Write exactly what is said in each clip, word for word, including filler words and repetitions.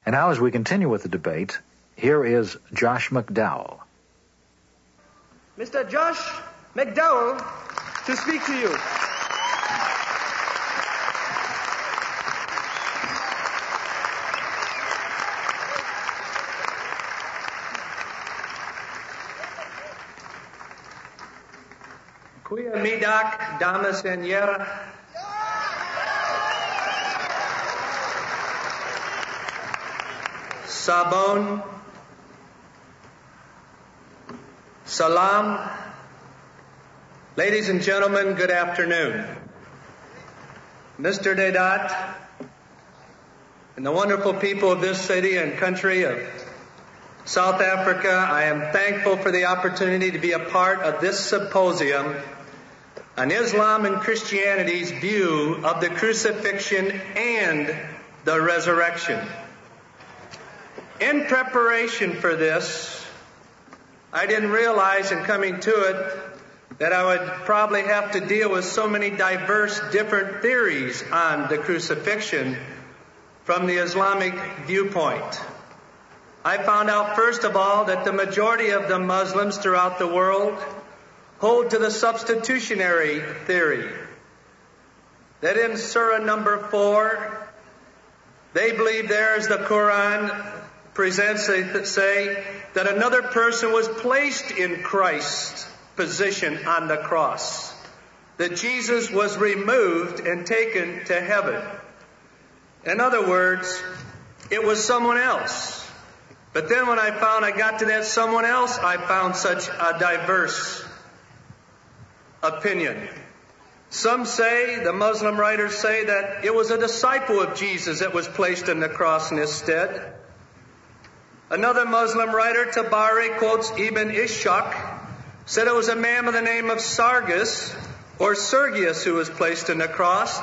And now as we continue with the debate, here is Josh McDowell. Mister Josh McDowell to speak to you. Kuya midak damas and yera. Sabon. Salam. Ladies and gentlemen, good afternoon. Mister Dedat and the wonderful people of this city and country of South Africa, I am thankful for the opportunity to be a part of this symposium on Islam and Christianity's view of the crucifixion and the resurrection. In preparation for this, I didn't realize in coming to it that I would probably have to deal with so many diverse different theories on the crucifixion from the Islamic viewpoint. I found out, first of all, that the majority of the Muslims throughout the world hold to the substitutionary theory. That in Surah number four, they believe there, as the Quran presents, they say that another person was placed in Christ's position on the cross. That Jesus was removed and taken to heaven. In other words, it was someone else. But then when I found I got to that someone else, I found such a diverse opinion. Some say, the Muslim writers say, that it was a disciple of Jesus that was placed on the cross in his stead. Another Muslim writer, Tabari, quotes Ibn Ishaq, said it was a man by the name of Sargus or Sergius who was placed on the cross.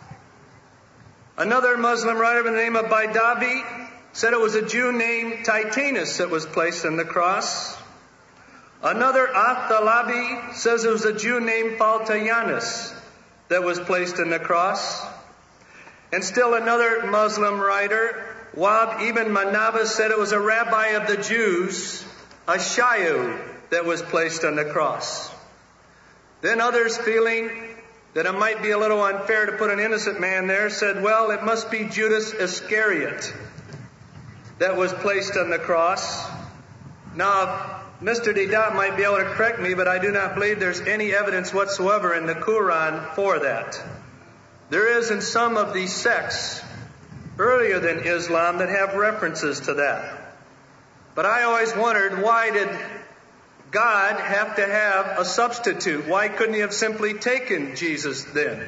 Another Muslim writer by the name of Baidavi said it was a Jew named Titanus that was placed on the cross. Another Athalabi says it was a Jew named Phaltayanus that was placed on the cross. And still another Muslim writer, Wahb ibn Manabah, said it was a rabbi of the Jews, a Shayu, that was placed on the cross. Then others, feeling that it might be a little unfair to put an innocent man there, said, well, it must be Judas Iscariot that was placed on the cross. Now, Mister Dedat might be able to correct me, but I do not believe there's any evidence whatsoever in the Quran for that. There is in some of these sects earlier than Islam that have references to that. But I always wondered, why did God have to have a substitute? Why couldn't he have simply taken Jesus then?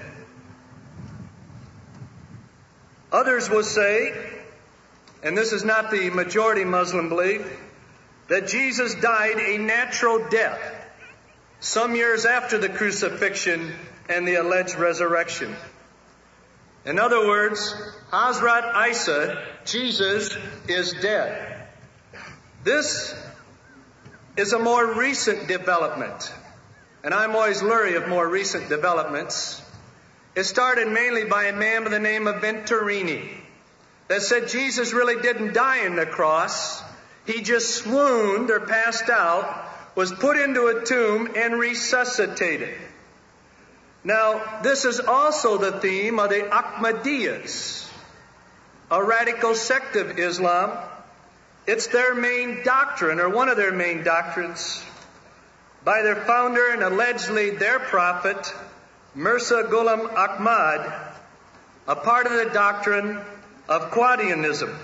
Others will say, and this is not the majority Muslim belief, that Jesus died a natural death some years after the crucifixion and the alleged resurrection. In other words, Hazrat Isa, Jesus, is dead. This is a more recent development, and I'm always leery of more recent developments. It started mainly by a man by the name of Venturini that said Jesus really didn't die on the cross. He just swooned or passed out, was put into a tomb and resuscitated. Now, this is also the theme of the Ahmadiyyas, a radical sect of Islam. It's their main doctrine, or one of their main doctrines, by their founder and allegedly their prophet, Mirza Ghulam Ahmad, a part of the doctrine of Qadianism.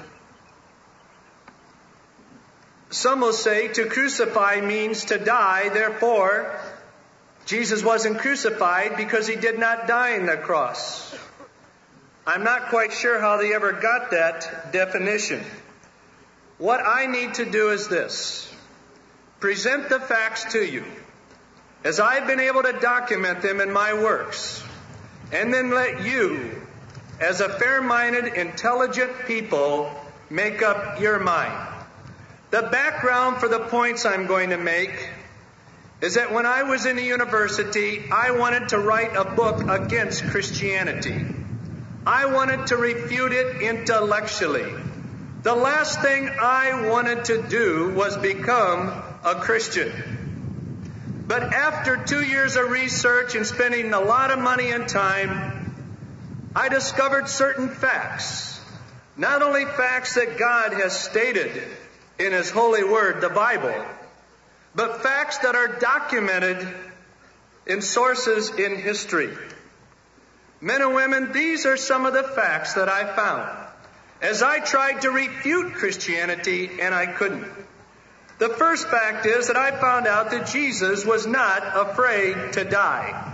Some will say to crucify means to die, therefore Jesus wasn't crucified because he did not die on the cross. I'm not quite sure how they ever got that definition. What I need to do is this: present the facts to you as I've been able to document them in my works, and then let you, as a fair-minded, intelligent people, make up your mind. The background for the points I'm going to make is that when I was in the university, I wanted to write a book against Christianity. I wanted to refute it intellectually. The last thing I wanted to do was become a Christian. But after two years of research and spending a lot of money and time, I discovered certain facts. Not only facts that God has stated in His holy word, the Bible, but facts that are documented in sources in history. Men and women, these are some of the facts that I found as I tried to refute Christianity, and I couldn't. The first fact is that I found out that Jesus was not afraid to die.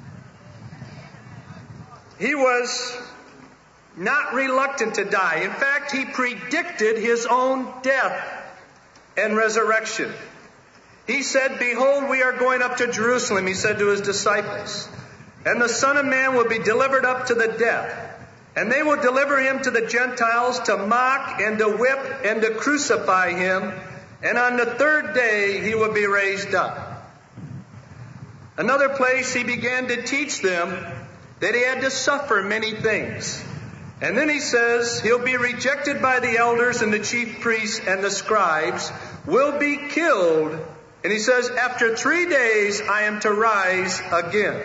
He was not reluctant to die. In fact, He predicted His own death and resurrection. He said, "Behold, we are going up to Jerusalem," He said to His disciples, "and the Son of Man will be delivered up to the death. And they will deliver Him to the Gentiles to mock and to whip and to crucify Him. And on the third day He will be raised up." Another place He began to teach them that He had to suffer many things. And then He says He'll be rejected by the elders and the chief priests and the scribes, will be killed. And He says, "After three days I am to rise again."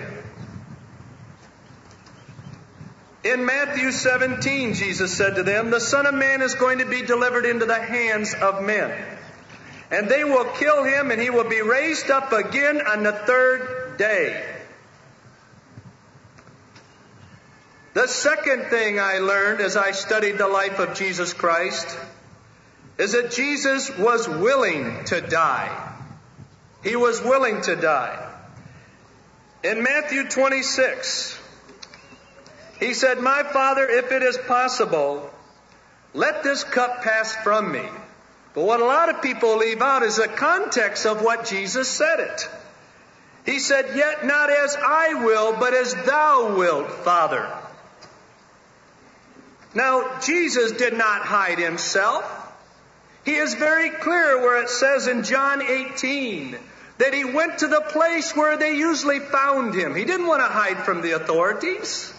In Matthew seventeen, Jesus said to them, "The Son of Man is going to be delivered into the hands of men. And they will kill Him, and He will be raised up again on the third day." The second thing I learned as I studied the life of Jesus Christ is that Jesus was willing to die. He was willing to die. In Matthew twenty-six, He said, "My Father, if it is possible, let this cup pass from me." But what a lot of people leave out is the context of what Jesus said it. He said, "Yet not as I will, but as Thou wilt, Father." Now, Jesus did not hide Himself. He is very clear where it says in John eighteen that He went to the place where they usually found Him. He didn't want to hide from the authorities.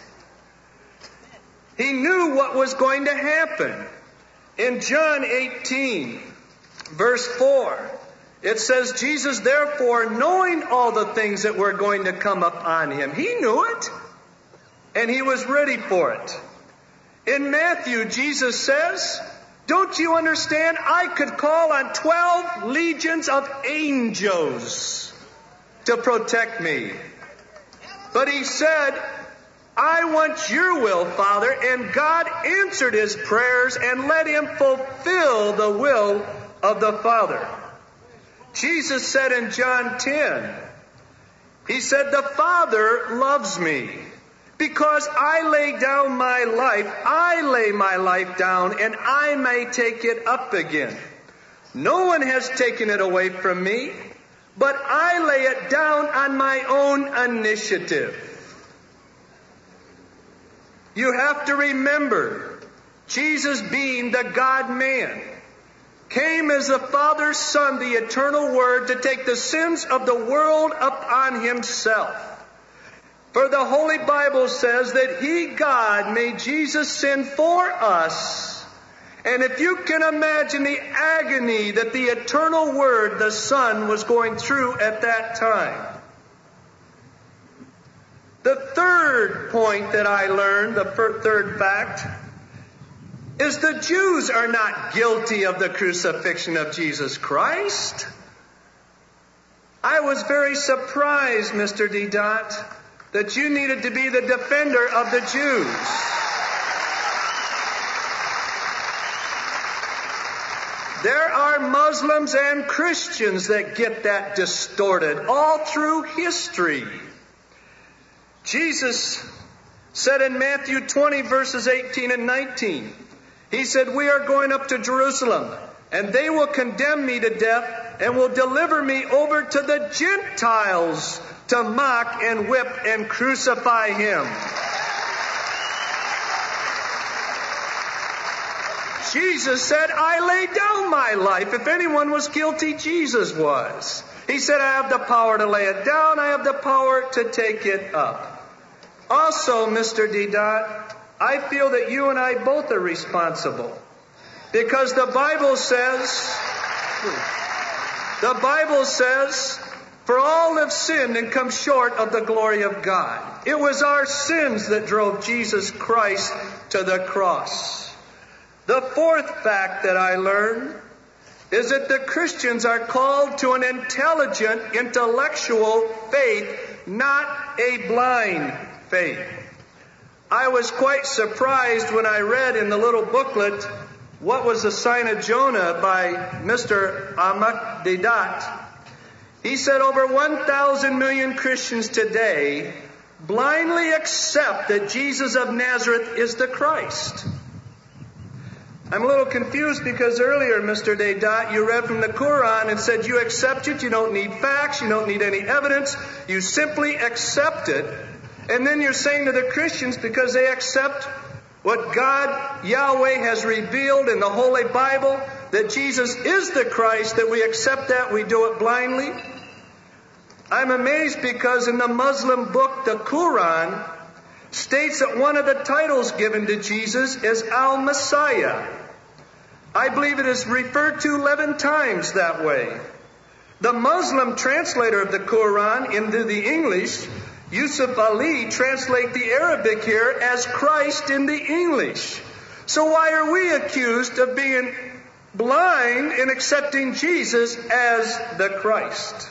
He knew what was going to happen. In John eighteen, verse four, it says, "Jesus, therefore, knowing all the things that were going to come upon Him," He knew it, and He was ready for it. In Matthew, Jesus says, "Don't you understand? I could call on twelve legions of angels to protect me." But He said, "I want your will, Father." And God answered His prayers and let Him fulfill the will of the Father. Jesus said in John ten, He said, "The Father loves me because I lay down my life. I lay my life down and I may take it up again. No one has taken it away from me, but I lay it down on my own initiative." You have to remember, Jesus being the God-man, came as the Father's Son, the eternal Word, to take the sins of the world upon Himself. For the Holy Bible says that He, God, made Jesus sin for us. And if you can imagine the agony that the eternal Word, the Son, was going through at that time. The third point that I learned, the third fact, is the Jews are not guilty of the crucifixion of Jesus Christ. I was very surprised, Mister D. Dot, that you needed to be the defender of the Jews. There are Muslims and Christians that get that distorted all through history. Jesus said in Matthew twenty, verses eighteen and nineteen, He said, "We are going up to Jerusalem, and they will condemn me to death and will deliver me over to the Gentiles to mock and whip and crucify Him." Jesus said, "I laid down my life." If anyone was guilty, Jesus was. He said, "I have the power to lay it down. I have the power to take it up." Also, Mister D. Dot, I feel that you and I both are responsible. Because the Bible says, the Bible says, for all have sinned and come short of the glory of God. It was our sins that drove Jesus Christ to the cross. The fourth fact that I learned is that the Christians are called to an intelligent, intellectual faith, not a blind faith. I was quite surprised when I read in the little booklet, What Was the Sign of Jonah by Mister Ahmadinejad. He said over one thousand million Christians today blindly accept that Jesus of Nazareth is the Christ. I'm a little confused because earlier, Mister Dedat, you read from the Quran and said you accept it, you don't need facts, you don't need any evidence, you simply accept it. And then you're saying to the Christians, because they accept what God, Yahweh, has revealed in the Holy Bible, that Jesus is the Christ, that we accept that, we do it blindly. I'm amazed because in the Muslim book, the Quran, states that one of the titles given to Jesus is Al-Messiah. I believe it is referred to eleven times that way. The Muslim translator of the Quran into the English, Yusuf Ali, translate the Arabic here as Christ in the English. So why are we accused of being blind in accepting Jesus as the Christ?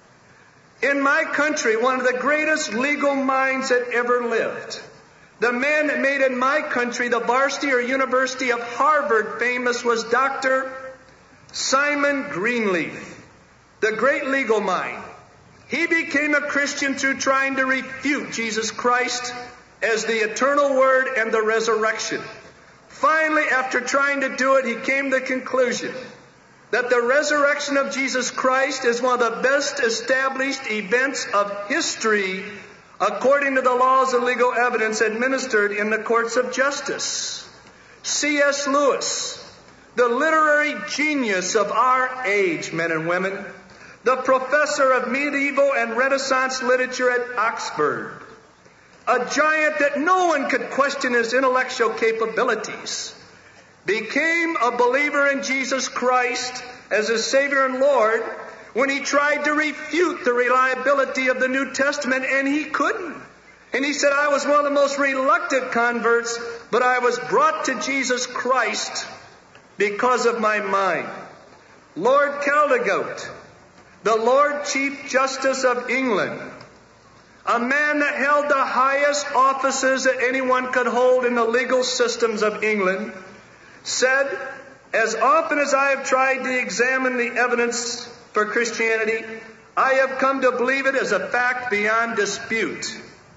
In my country, one of the greatest legal minds that ever lived, the man that made in my country the varsity or University of Harvard famous, was Doctor Simon Greenleaf, the great legal mind. He became a Christian through trying to refute Jesus Christ as the eternal Word and the resurrection. Finally, after trying to do it, he came to the conclusion that the resurrection of Jesus Christ is one of the best established events of history according to the laws of legal evidence administered in the courts of justice. C S Lewis, the literary genius of our age, men and women, the professor of medieval and Renaissance literature at Oxford, a giant that no one could question his intellectual capabilities, became a believer in Jesus Christ as his Savior and Lord when he tried to refute the reliability of the New Testament, and he couldn't. And he said, I was one of the most reluctant converts, but I was brought to Jesus Christ because of my mind. Lord Caldegoat, the Lord Chief Justice of England, a man that held the highest offices that anyone could hold in the legal systems of England, said, as often as I have tried to examine the evidence for Christianity, I have come to believe it as a fact beyond dispute.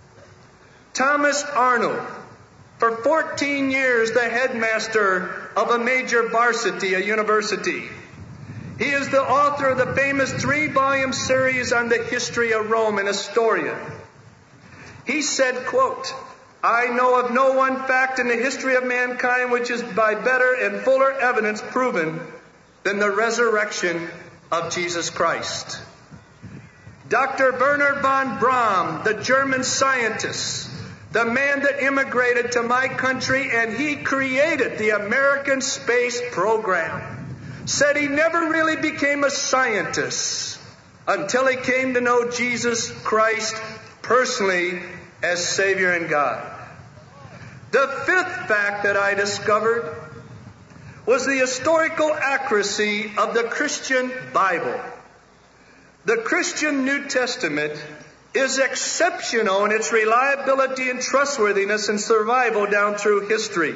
Thomas Arnold, for fourteen years the headmaster of a major varsity, a university. He is the author of the famous three-volume series on the history of Rome, an historian. He said, quote, I know of no one fact in the history of mankind which is by better and fuller evidence proven than the resurrection of Jesus Christ. Doctor Wernher von Braun, the German scientist, the man that immigrated to my country and he created the American space program, said he never really became a scientist until he came to know Jesus Christ personally as Savior and God. The fifth fact that I discovered was the historical accuracy of the Christian Bible. The Christian New Testament is exceptional in its reliability and trustworthiness and survival down through history.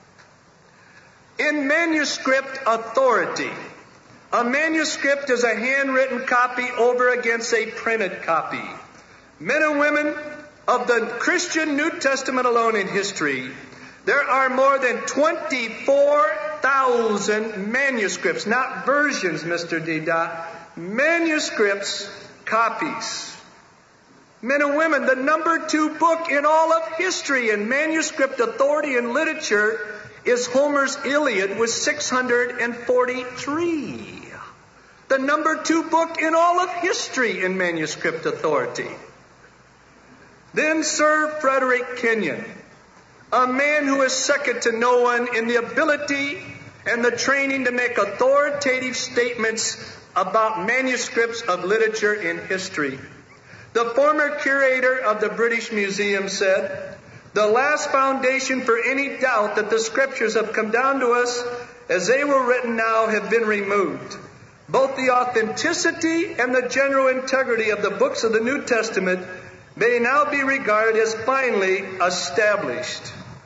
In manuscript authority, a manuscript is a handwritten copy over against a printed copy. Men and women of the Christian New Testament alone in history, there are more than twenty-four thousand manuscripts, not versions, Mister Dedat, manuscripts, copies. Men and women, the number two book in all of history in manuscript authority and literature is Homer's Iliad with six hundred forty-three. The number two book in all of history in manuscript authority. Then Sir Frederick Kenyon, a man who is second to no one in the ability and the training to make authoritative statements about manuscripts of literature in history. The former curator of the British Museum said, "The last foundation for any doubt that the scriptures have come down to us as they were written now have been removed. Both the authenticity and the general integrity of the books of the New Testament may now be regarded as finally established."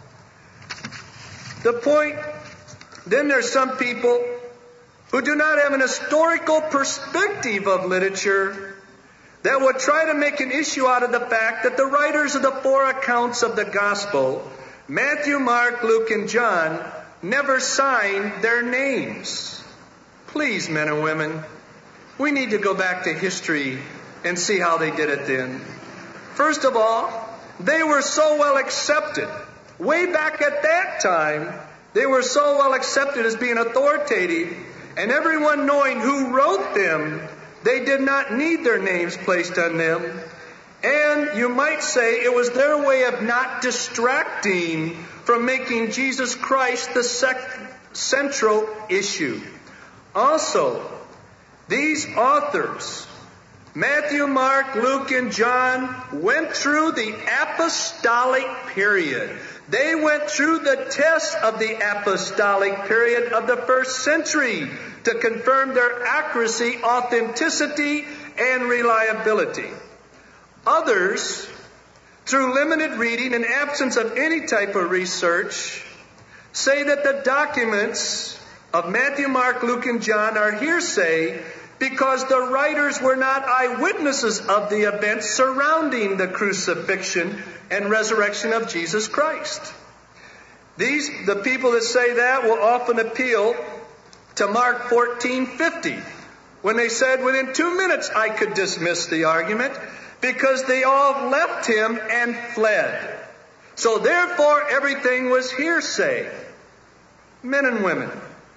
The point, then there's some people who do not have an historical perspective of literature that would try to make an issue out of the fact that the writers of the four accounts of the gospel, Matthew, Mark, Luke, and John, never signed their names. Please, men and women, we need to go back to history and see how they did it then. First of all, they were so well accepted. Way back at that time, they were so well accepted as being authoritative, and everyone knowing who wrote them, they did not need their names placed on them. And you might say it was their way of not distracting from making Jesus Christ the sec- central issue. Also, these authors, Matthew, Mark, Luke, and John, went through the apostolic period. They went through the test of the apostolic period of the first century to confirm their accuracy, authenticity, and reliability. Others, through limited reading and absence of any type of research, say that the documents of Matthew, Mark, Luke, and John are hearsay because the writers were not eyewitnesses of the events surrounding the crucifixion and resurrection of Jesus Christ. These, the people that say that will often appeal to Mark fourteen fifty, when they said within two minutes I could dismiss the argument because they all left him and fled. So therefore everything was hearsay. Men and women,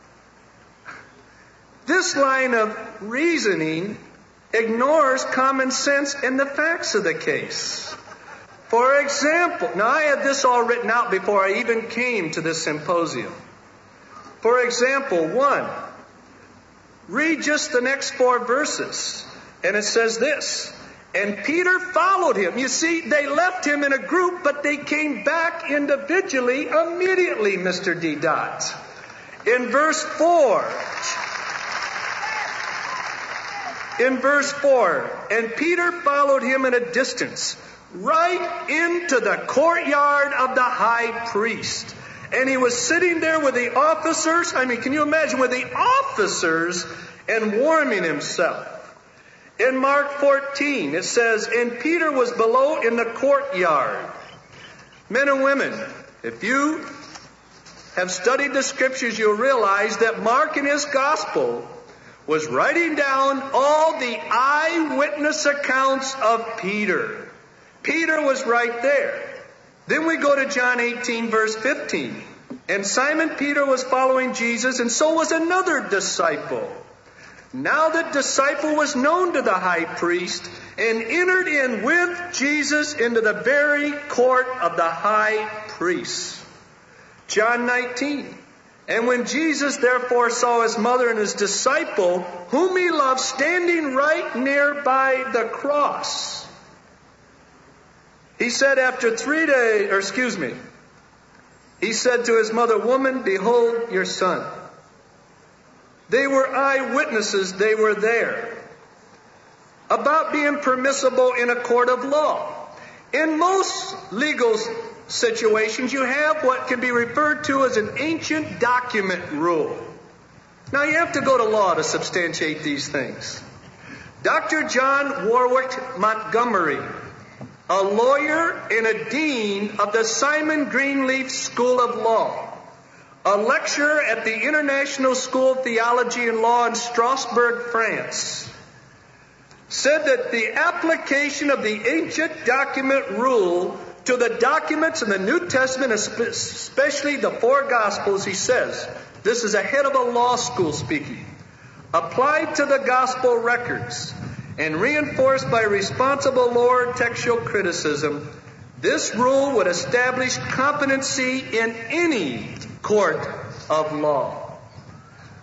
this line of reasoning ignores common sense and the facts of the case. For example, now I had this all written out before I even came to this symposium. For example, one, read just the next four verses, and it says this, "And Peter followed him." You see, they left him in a group, but they came back individually immediately, Mister D. Dot. In verse four, in verse four, "And Peter followed him at a distance, right into the courtyard of the high priest. And he was sitting there with the officers." I mean, can you imagine, with the officers, and warming himself. In Mark fourteen, it says, "And Peter was below in the courtyard." Men and women, if you have studied the scriptures, you'll realize that Mark in his gospel was writing down all the eyewitness accounts of Peter. Peter was right there. Then we go to John eighteen, verse fifteen. "And Simon Peter was following Jesus, and so was another disciple. Now the disciple was known to the high priest, and entered in with Jesus into the very court of the high priest." John nineteen. "And when Jesus therefore saw his mother and his disciple, whom he loved, standing right near by the cross, he said after three days, or excuse me, he said to his mother, 'Woman, behold your son.'" They were eyewitnesses. They were there. About being permissible in a court of law. In most legal situations, you have what can be referred to as an ancient document rule. Now, you have to go to law to substantiate these things. Doctor John Warwick Montgomery, a lawyer and a dean of the Simon Greenleaf School of Law, a lecturer at the International School of Theology and Law in Strasbourg, France, said that the application of the ancient document rule to the documents in the New Testament, especially the four Gospels, he says, this is a head of a law school speaking, applied to the Gospel records and reinforced by responsible lower textual criticism, this rule would establish competency in any court of law.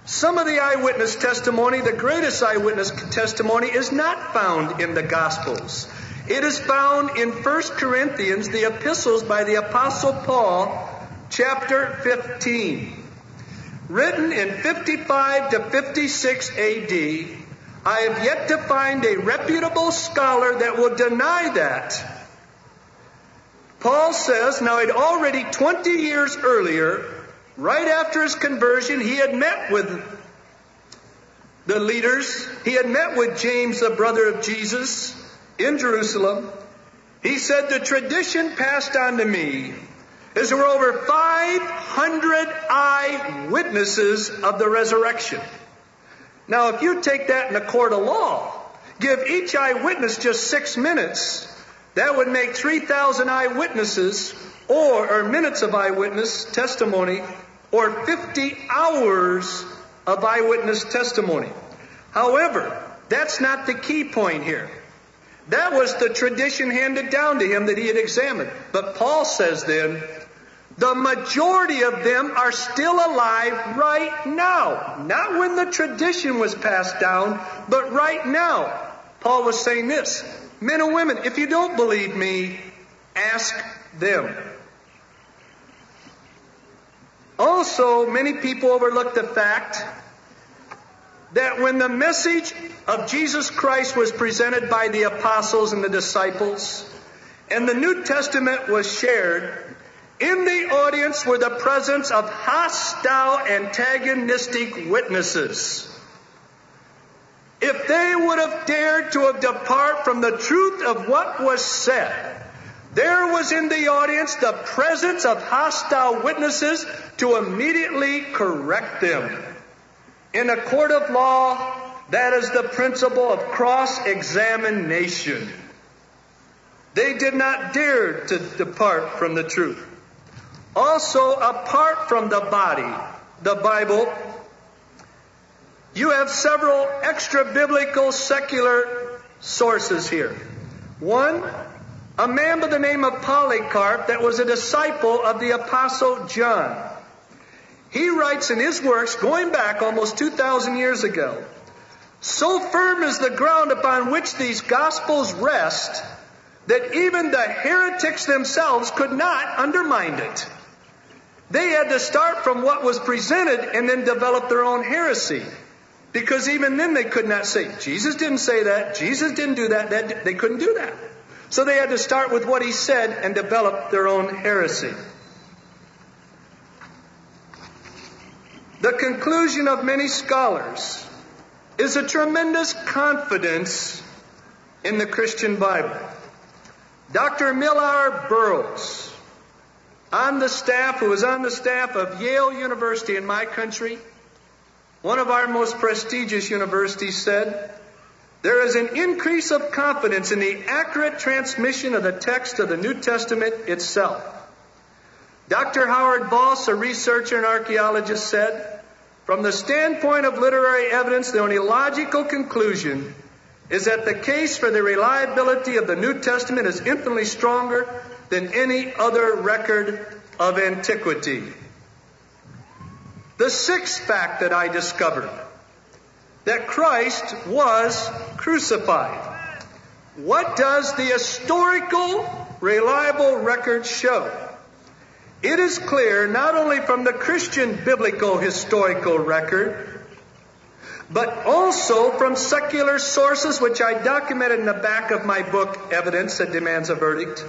Some of the eyewitness testimony, the greatest eyewitness testimony, is not found in the Gospels. It is found in First Corinthians, the epistles by the Apostle Paul, chapter fifteen. Written in fifty-five to fifty-six A D, I have yet to find a reputable scholar that will deny that. Paul says, now he'd already twenty years earlier, right after his conversion, he had met with the leaders. He had met with James, the brother of Jesus, in Jerusalem. He said, the tradition passed on to me is there were over five hundred eyewitnesses of the resurrection. Now, if you take that in a court of law, give each eyewitness just six minutes, that would make three thousand eyewitnesses, or, or minutes of eyewitness testimony, or fifty hours of eyewitness testimony. However, that's not the key point here. That was the tradition handed down to him that he had examined. But Paul says then, the majority of them are still alive right now. Not when the tradition was passed down, but right now. Paul was saying this, men and women, if you don't believe me, ask them. Also, many people overlook the fact that when the message of Jesus Christ was presented by the apostles and the disciples, and the New Testament was shared, in the audience were the presence of hostile, antagonistic witnesses. If they would have dared to have depart from the truth of what was said, there was in the audience the presence of hostile witnesses to immediately correct them. In a court of law, that is the principle of cross-examination. They did not dare to depart from the truth. Also, apart from the body, the Bible, you have several extra-biblical secular sources here. One, a man by the name of Polycarp that was a disciple of the Apostle John. He writes in his works, going back almost two thousand years ago, so firm is the ground upon which these Gospels rest that even the heretics themselves could not undermine it. They had to start from what was presented and then develop their own heresy. Because even then they could not say, Jesus didn't say that, Jesus didn't do that, that they couldn't do that. So they had to start with what he said and develop their own heresy. The conclusion of many scholars is a tremendous confidence in the Christian Bible. Doctor Millar Burrows, on the staff, who was on the staff of Yale University in my country, one of our most prestigious universities, said, there is an increase of confidence in the accurate transmission of the text of the New Testament itself. Doctor Howard Voss, a researcher and archaeologist, said, from the standpoint of literary evidence, the only logical conclusion is that the case for the reliability of the New Testament is infinitely stronger than any other record of antiquity. The sixth fact that I discovered, that Christ was crucified. What does the historical, reliable record show? It is clear not only from the Christian biblical historical record, but also from secular sources, which I documented in the back of my book, Evidence That Demands a Verdict,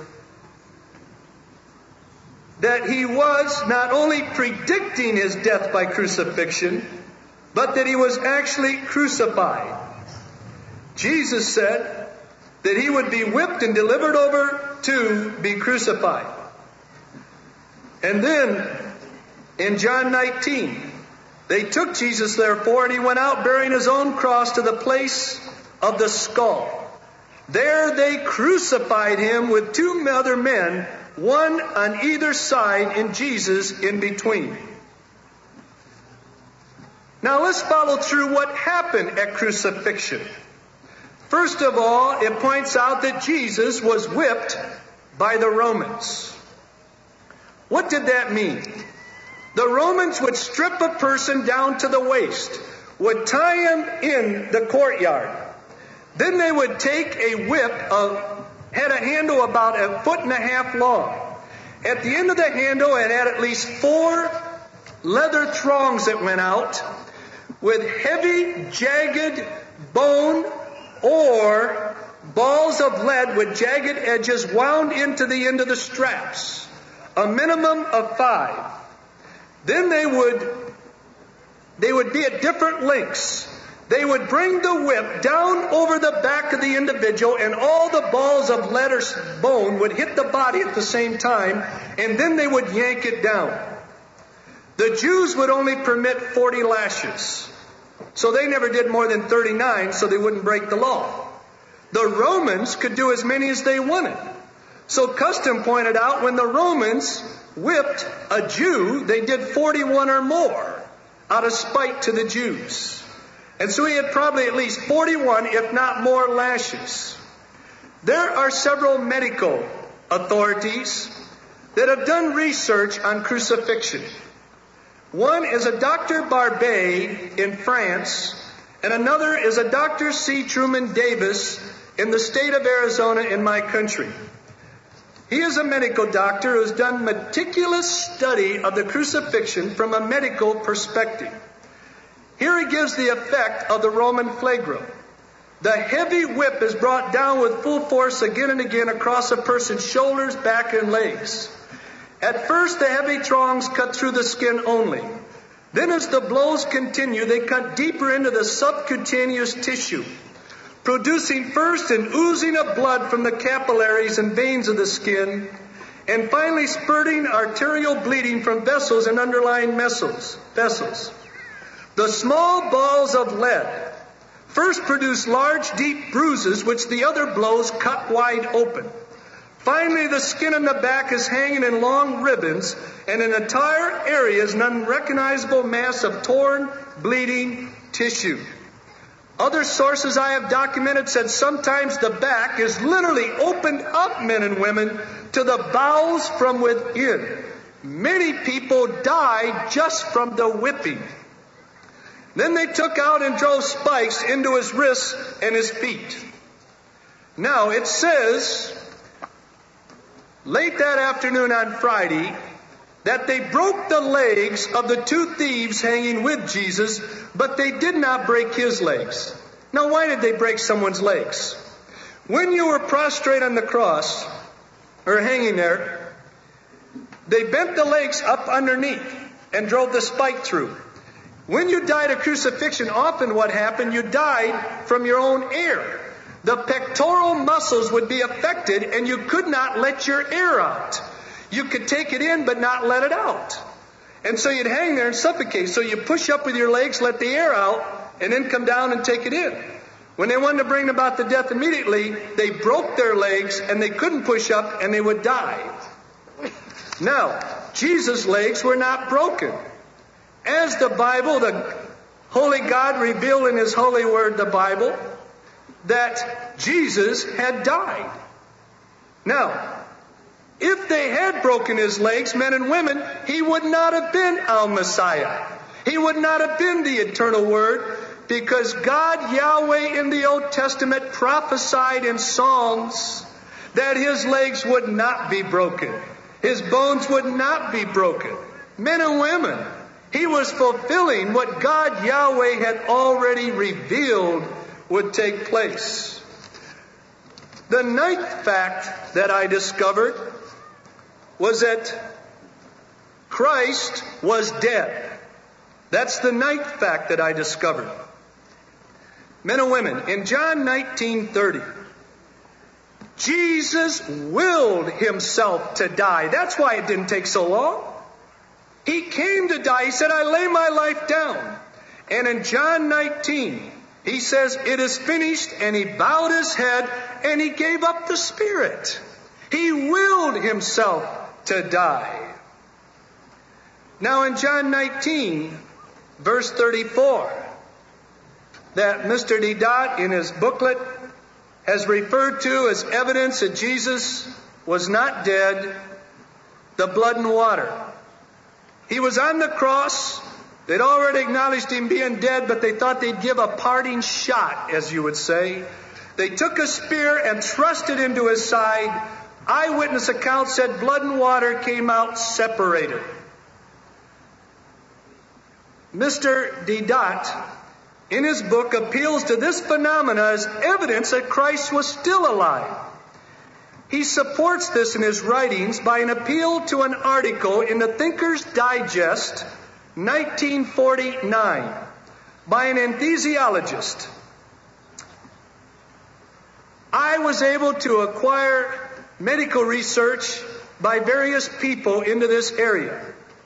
that he was not only predicting his death by crucifixion, but that he was actually crucified. Jesus said that he would be whipped and delivered over to be crucified. And then, in John nineteen, they took Jesus, therefore, and he went out bearing his own cross to the place of the skull. There they crucified him with two other men, one on either side, and Jesus in between. Now let's follow through what happened at crucifixion. First of all, it points out that Jesus was whipped by the Romans. What did that mean? The Romans would strip a person down to the waist, would tie him in the courtyard. Then they would take a whip, uh, had a handle about a foot and a half long. At the end of the handle, it had at least four leather thongs that went out with heavy, jagged bone or balls of lead with jagged edges wound into the end of the straps, a minimum of five. Then they would, they would be at different lengths. They would bring the whip down over the back of the individual, and all the balls of lead or bone would hit the body at the same time, and then they would yank it down. The Jews would only permit forty lashes. So they never did more than thirty-nine, so they wouldn't break the law. The Romans could do as many as they wanted. So custom pointed out when the Romans whipped a Jew, they did forty-one or more out of spite to the Jews. And so he had probably at least forty-one, if not more, lashes. There are several medical authorities that have done research on crucifixion. One is a Doctor Barbet in France, and another is a Doctor C. Truman Davis in the state of Arizona in my country. He is a medical doctor who has done meticulous study of the crucifixion from a medical perspective. Here he gives the effect of the Roman flagrum. The heavy whip is brought down with full force again and again across a person's shoulders, back, and legs. At first, the heavy thongs cut through the skin only. Then as the blows continue, they cut deeper into the subcutaneous tissue, producing first an oozing of blood from the capillaries and veins of the skin, and finally spurting arterial bleeding from vessels and underlying vessels. vessels. The small balls of lead first produce large, deep bruises, which the other blows cut wide open. Finally, the skin on the back is hanging in long ribbons, and an entire area is an unrecognizable mass of torn, bleeding tissue. Other sources I have documented said sometimes the back is literally opened up, men and women, to the bowels from within. Many people died just from the whipping. Then they took out and drove spikes into his wrists and his feet. Now, it says, late that afternoon on Friday, that they broke the legs of the two thieves hanging with Jesus, but they did not break his legs. Now, why did they break someone's legs? When you were prostrate on the cross, or hanging there, they bent the legs up underneath and drove the spike through. When you died of crucifixion, often what happened, you died from your own air. The pectoral muscles would be affected, and you could not let your air out. You could take it in, but not let it out. And so you'd hang there and suffocate. So you push up with your legs, let the air out, and then come down and take it in. When they wanted to bring about the death immediately, they broke their legs, and they couldn't push up, and they would die. Now, Jesus' legs were not broken. As the Bible, the Holy God revealed in His holy word, the Bible, that Jesus had died. Now, if they had broken His legs, men and women, He would not have been our Messiah. He would not have been the eternal Word, because God, Yahweh, in the Old Testament prophesied in Psalms that His legs would not be broken. His bones would not be broken. Men and women, He was fulfilling what God, Yahweh, had already revealed would take place. The ninth fact that I discovered was that Christ was dead. That's the ninth fact that I discovered. Men and women, in John nineteen thirty, Jesus willed Himself to die. That's why it didn't take so long. He came to die. He said, I lay my life down. And in John nineteen, He says, it is finished, and He bowed His head, and He gave up the spirit. He willed Himself to die. Now in John nineteen, verse thirty-four, that Mister Deedat in his booklet has referred to as evidence that Jesus was not dead, the blood and water. He was on the cross. They'd already acknowledged him being dead, but they thought they'd give a parting shot, as you would say. They took a spear and thrust it into his side. Eyewitness account said blood and water came out separated. Mister Deedat, in his book, appeals to this phenomena as evidence that Christ was still alive. He supports this in his writings by an appeal to an article in the Thinker's Digest, nineteen forty-nine, by an anesthesiologist. I was able to acquire medical research by various people into this area.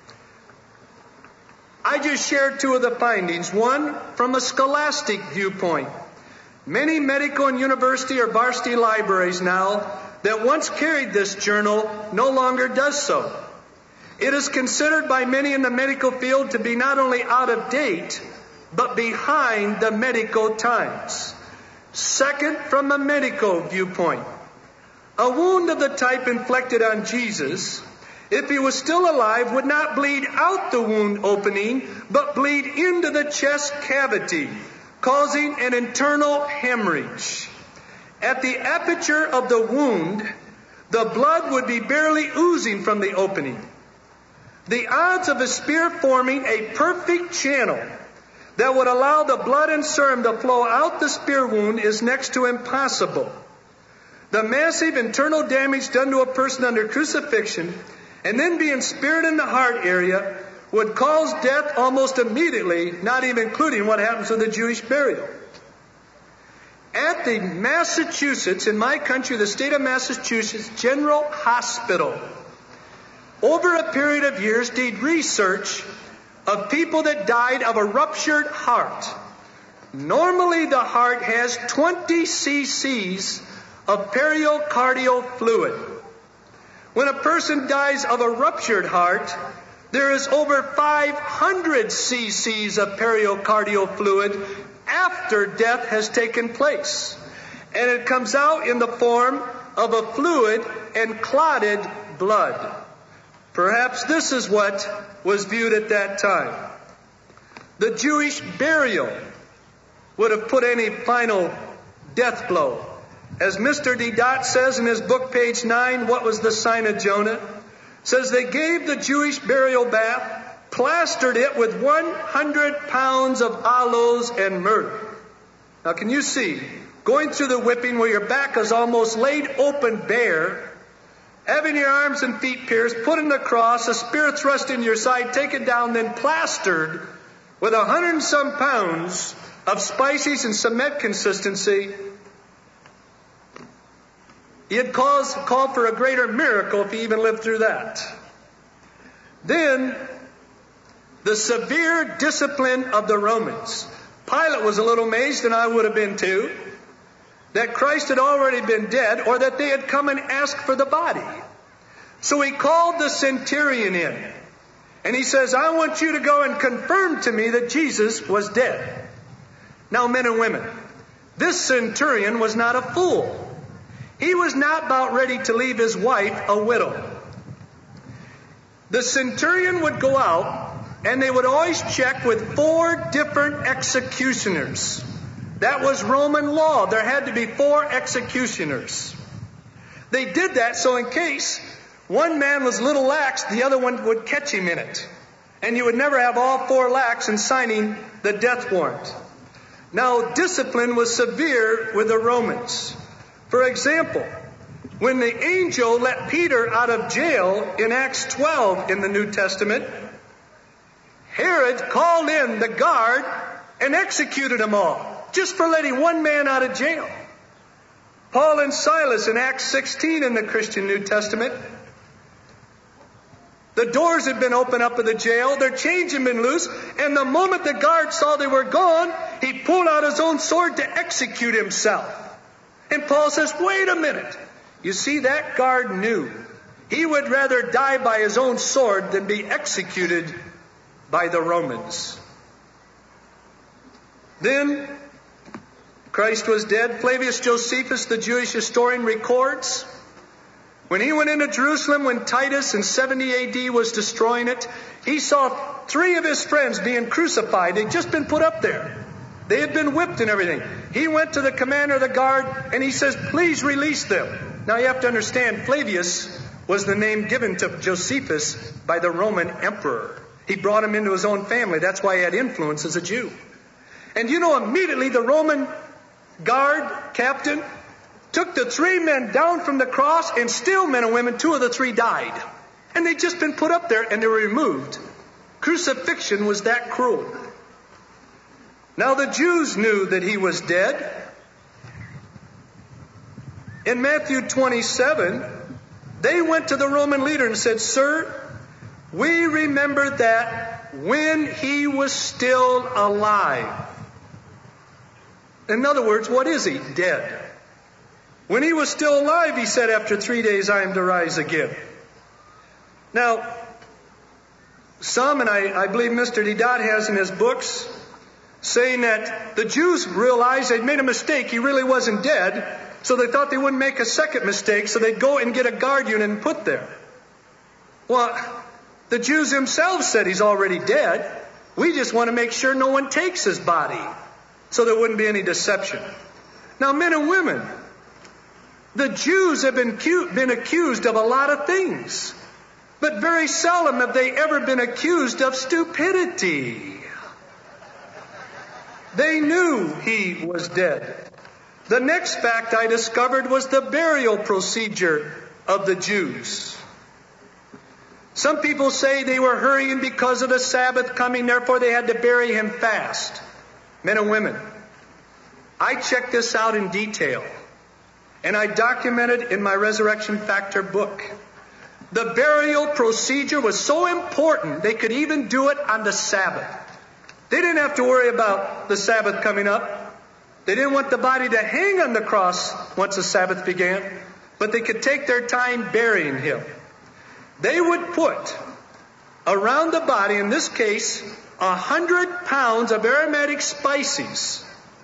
I just shared two of the findings. One, from a scholastic viewpoint. Many medical and university or varsity libraries now that once carried this journal no longer does so. It is considered by many in the medical field to be not only out of date, but behind the medical times. Second, from a medical viewpoint. A wound of the type inflicted on Jesus, if he was still alive, would not bleed out the wound opening, but bleed into the chest cavity, causing an internal hemorrhage. At the aperture of the wound, the blood would be barely oozing from the opening. The odds of a spear forming a perfect channel that would allow the blood and serum to flow out the spear wound is next to impossible. The massive internal damage done to a person under crucifixion and then being speared in the heart area would cause death almost immediately, not even including what happens with the Jewish burial. At the Massachusetts, in my country, the state of Massachusetts General Hospital, over a period of years, did research of people that died of a ruptured heart. Normally, the heart has twenty cc's of pericardial fluid. When a person dies of a ruptured heart, there is over five hundred cc's of pericardial fluid after death has taken place. And it comes out in the form of a fluid and clotted blood. Perhaps this is what was viewed at that time. The Jewish burial would have put any final death blow. As Mister Deedat says in his book, page nine, What Was the Sign of Jonah? Says they gave the Jewish burial bath, plastered it with one hundred pounds of aloes and myrrh. Now can you see, going through the whipping where your back is almost laid open bare, having your arms and feet pierced, put in the cross, a spear thrust in your side, taken down, then plastered with a hundred and some pounds of spices and cement consistency. He had caused, called for a greater miracle if he even lived through that. Then, the severe discipline of the Romans. Pilate was a little amazed, and I would have been too, that Christ had already been dead, or that they had come and asked for the body. So he called the centurion in, and he says, I want you to go and confirm to me that Jesus was dead. Now, men and women, this centurion was not a fool. He was not about ready to leave his wife a widow. The centurion would go out, and they would always check with four different executioners. That was Roman law. There had to be four executioners. They did that so in case one man was a little lax, the other one would catch him in it. And you would never have all four lax in signing the death warrant. Now, discipline was severe with the Romans. For example, when the angel let Peter out of jail in Acts twelve in the New Testament, Herod called in the guard and executed them all, just for letting one man out of jail. Paul and Silas in Acts sixteen in the Christian New Testament, the doors had been opened up of the jail, their chains had been loose, and the moment the guard saw they were gone, he pulled out his own sword to execute himself. And Paul says, wait a minute. You see, that guard knew he would rather die by his own sword than be executed by the Romans. Then, Christ was dead. Flavius Josephus, the Jewish historian, records When he went into Jerusalem, when Titus in seventy A D was destroying it, he saw three of his friends being crucified. They'd just been put up there. They had been whipped and everything. He went to the commander of the guard and he says, please release them. Now you have to understand, Flavius was the name given to Josephus by the Roman emperor. He brought him into his own family. That's why he had influence as a Jew. And you know, immediately the Roman guard captain took the three men down from the cross, and still, men and women, two of the three died. And they'd just been put up there and they were removed. Crucifixion was that cruel. Now the Jews knew that he was dead. In Matthew twenty-seven, they went to the Roman leader and said, sir, we remember that when he was still alive. In other words, what is he? Dead. When he was still alive, he said, after three days I am to rise again. Now, some, and I, I believe Mister Deedat has in his books, saying that the Jews realized they'd made a mistake. He really wasn't dead. So they thought they wouldn't make a second mistake, so they'd go and get a guard unit and put there. Well, the Jews themselves said he's already dead. We just want to make sure no one takes his body, so there wouldn't be any deception. Now, men and women, the Jews have been, cu- been accused of a lot of things, but very seldom have they ever been accused of stupidity. They knew he was dead. The next fact I discovered was the burial procedure of the Jews. Some people say they were hurrying because of the Sabbath coming, therefore they had to bury him fast. Men and women, I checked this out in detail, and I documented in my Resurrection Factor book. The burial procedure was so important they could even do it on the Sabbath. They didn't have to worry about the Sabbath coming up. They didn't want the body to hang on the cross once the Sabbath began, but they could take their time burying him. They would put around the body, in this case, a hundred pounds of aromatic spices,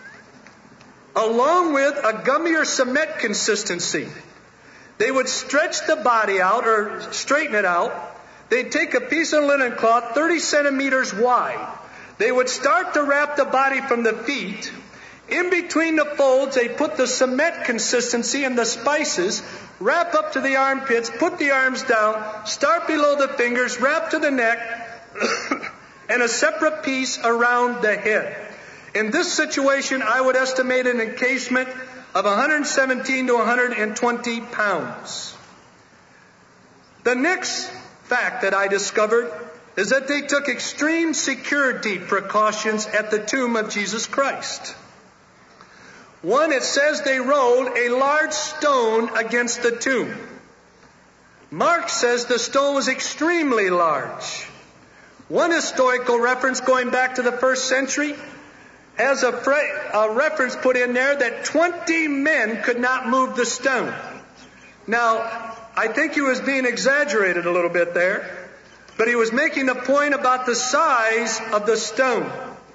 along with a gummy or cement consistency. They would stretch the body out or straighten it out. They'd take a piece of linen cloth thirty centimeters wide. They would start to wrap the body from the feet. In between the folds, they put the cement consistency and the spices, wrap up to the armpits, put the arms down, start below the fingers, wrap to the neck, and a separate piece around the head. In this situation, I would estimate an encasement of one hundred seventeen to one hundred twenty pounds. The next fact that I discovered is that they took extreme security precautions at the tomb of Jesus Christ. One, it says they rolled a large stone against the tomb. Mark says the stone was extremely large. One historical reference going back to the first century has a, fra- a reference put in there that twenty men could not move the stone. Now, I think he was being exaggerated a little bit there, but he was making a point about the size of the stone.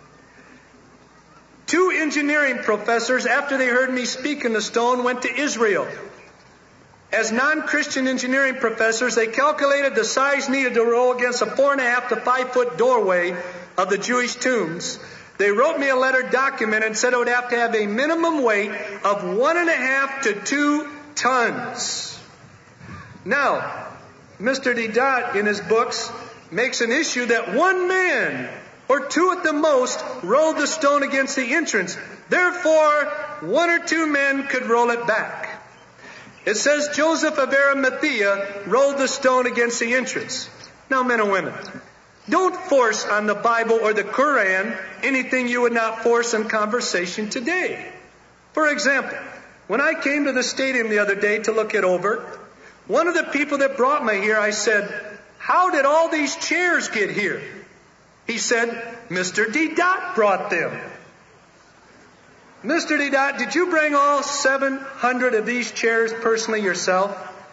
Two engineering professors, after they heard me speak in the stone, went to Israel. As non-Christian engineering professors, they calculated the size needed to roll against a four and a half to five foot doorway of the Jewish tombs. They wrote me a letter document and said it would have to have a minimum weight of one and a half to two tons. Now, Mister Deedat in his books makes an issue that one man or two at the most rolled the stone against the entrance. Therefore, one or two men could roll it back. It says Joseph of Arimathea rolled the stone against the entrance. Now, men and women, don't force on the Bible or the Quran anything you would not force in conversation today. For example, when I came to the stadium the other day to look it over, one of the people that brought me here, I said, how did all these chairs get here? He said, Mister Deedat brought them. Mister Deedat, did you bring all seven hundred of these chairs personally yourself?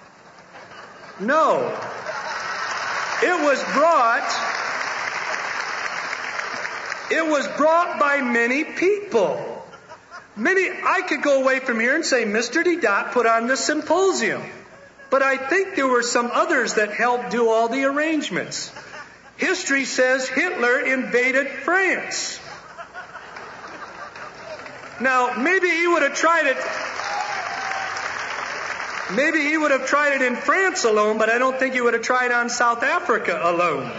No. It was brought, it was brought by many people. Many, I could go away from here and say, Mister Deedat put on this symposium. but I think there were some others that helped do all the arrangements. History says Hitler invaded France. Now, maybe he would have tried it, maybe he would have tried it in France alone, but I don't think he would have tried on South Africa alone.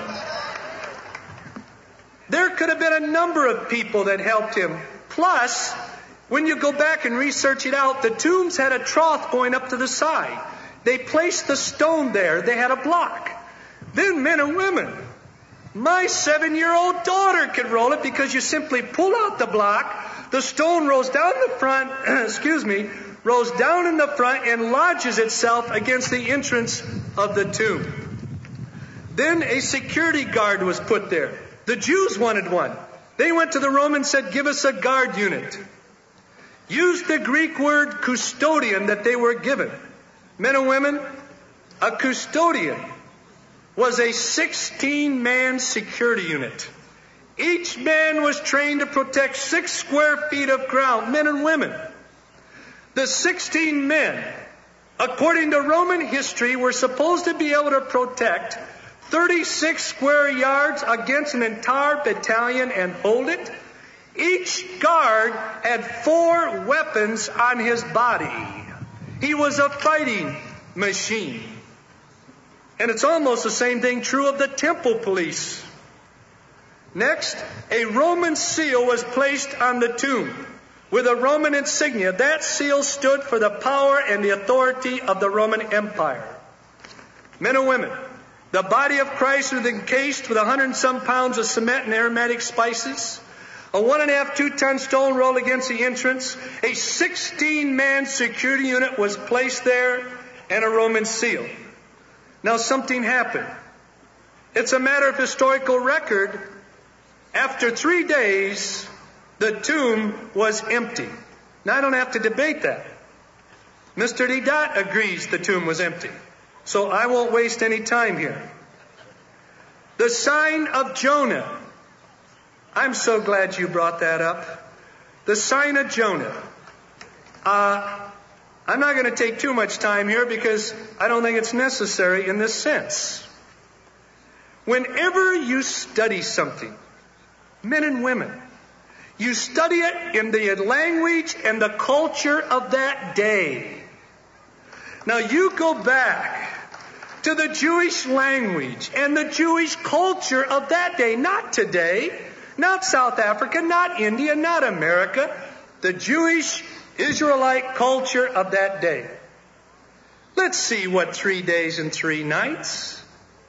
There could have been a number of people that helped him. Plus, when you go back and research it out, the tombs had a trough going up to the side. They placed the stone there. They had a block. Then men and women. My seven-year-old daughter could roll it because you simply pull out the block, the stone rolls down the front, excuse me, rolls down in the front and lodges itself against the entrance of the tomb. Then a security guard was put there. The Jews wanted one. They went to the Romans and said, give us a guard unit. Used the Greek word custodian that they were given. Men and women, a custodian was a sixteen-man security unit. Each man was trained to protect six square feet of ground, men and women. The sixteen men, according to Roman history, were supposed to be able to protect thirty-six square yards against an entire battalion and hold it. Each guard had four weapons on his body. He was a fighting machine. And it's almost the same thing true of the temple police. Next, a Roman seal was placed on the tomb with a Roman insignia. That seal stood for the power and the authority of the Roman Empire. Men and women, the body of Christ was encased with a hundred and some pounds of cement and aromatic spices. A one and a half, two ton stone rolled against the entrance. A sixteen-man security unit was placed there and a Roman seal. Now something happened. It's a matter of historical record. After three days, the tomb was empty. Now I don't have to debate that. Mister Dedat agrees the tomb was empty. So I won't waste any time here. The sign of Jonah. I'm so glad you brought that up. The sign of Jonah. Uh, I'm not going to take too much time here because I don't think it's necessary in this sense. Whenever you study something, men and women, you study it in the language and the culture of that day. Now you go back to the Jewish language and the Jewish culture of that day, not today, not South Africa, not India, not America, the Jewish Israelite culture of that day. Let's see what three days and three nights.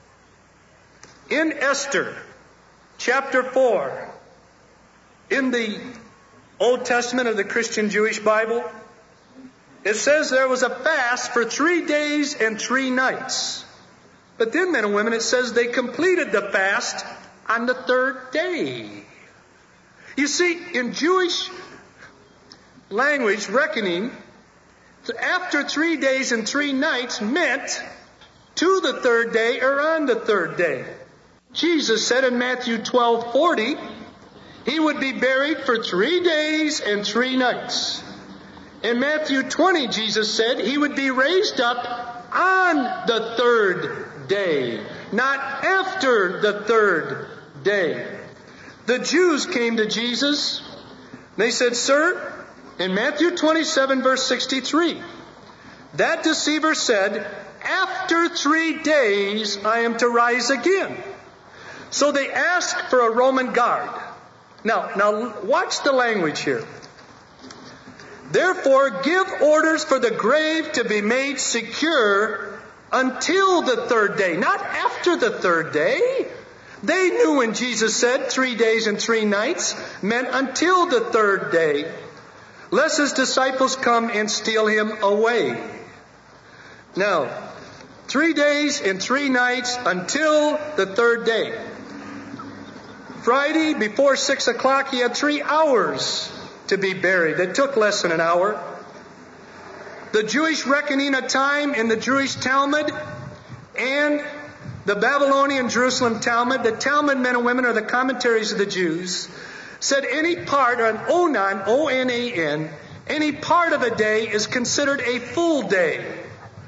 In Esther, chapter four, in the Old Testament of the Christian Jewish Bible, it says there was a fast for three days and three nights. But then, men and women, it says they completed the fast on the third day. You see, in Jewish language reckoning, after three days and three nights meant to the third day or on the third day. Jesus said in Matthew twelve forty, he would be buried for three days and three nights. In Matthew twenty, Jesus said he would be raised up on the third day, not after the third day. The Jews came to Jesus. They said, Sir, in Matthew twenty-seven, verse sixty-three, that deceiver said, after three days I am to rise again. So they asked for a Roman guard. Now, now watch the language here. Therefore, give orders for the grave to be made secure until the third day, not after the third day. They knew when Jesus said three days and three nights meant until the third day, lest his disciples come and steal him away. Now, three days and three nights until the third day. Friday, before six o'clock, he had three hours to be buried. It took less than an hour. The Jewish reckoning of time in the Jewish Talmud and the Babylonian Jerusalem Talmud, the Talmud men and women are the commentaries of the Jews, said any part, or an onan, O N A N, any part of a day is considered a full day.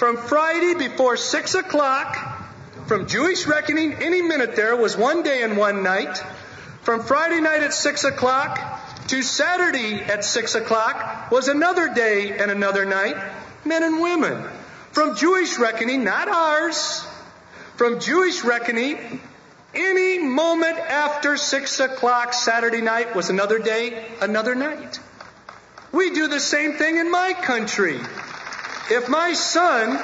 From Friday before six o'clock, from Jewish reckoning, any minute there was one day and one night. From Friday night at six o'clock to Saturday at six o'clock was another day and another night, men and women. From Jewish reckoning, not ours, from Jewish reckoning, any moment after six o'clock Saturday night was another day, another night. We do the same thing in my country. If my son,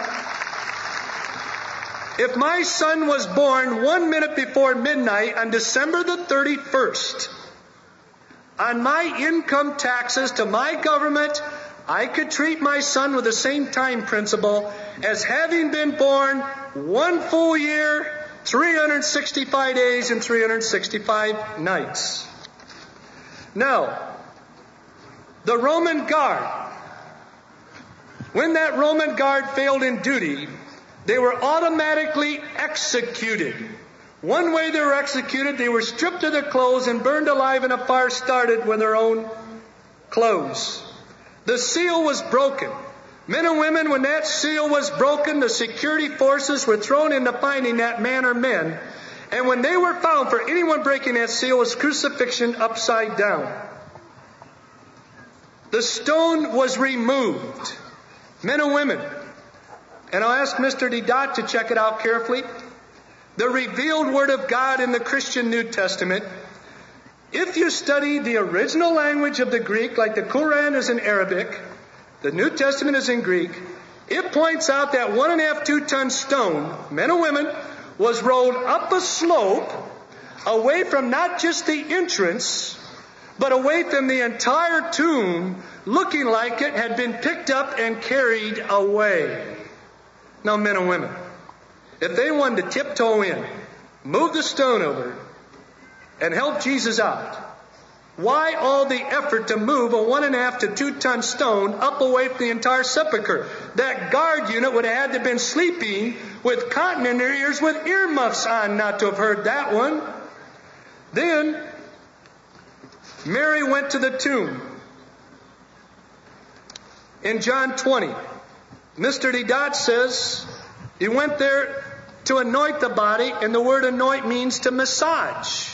if my son was born one minute before midnight on December the thirty-first, on my income taxes to my government, I could treat my son with the same time principle as having been born one full year, three hundred sixty-five days and three hundred sixty-five nights. Now, the Roman guard, when that Roman guard failed in duty, they were automatically executed. One way they were executed, they were stripped of their clothes and burned alive in a fire started with their own clothes. The seal was broken. Men and women, when that seal was broken, the security forces were thrown into finding that man or men. And when they were found, for anyone breaking that seal was crucifixion upside down. The stone was removed. Men and women. And I'll ask Mister Deedat to check it out carefully. The revealed Word of God in the Christian New Testament, if you study the original language of the Greek, like the Quran is in Arabic, the New Testament is in Greek, it points out that one and a half, two ton stone, men and women, was rolled up a slope away from not just the entrance, but away from the entire tomb, looking like it had been picked up and carried away. Now, men and women, if they wanted to tiptoe in, move the stone over, and help Jesus out, why all the effort to move a one and a half to two ton stone up away from the entire sepulcher? That guard unit would have had to have been sleeping with cotton in their ears with earmuffs on not to have heard that one. Then Mary went to the tomb. In John twenty, Mister Deedat says he went there to anoint the body, and the word anoint means to massage.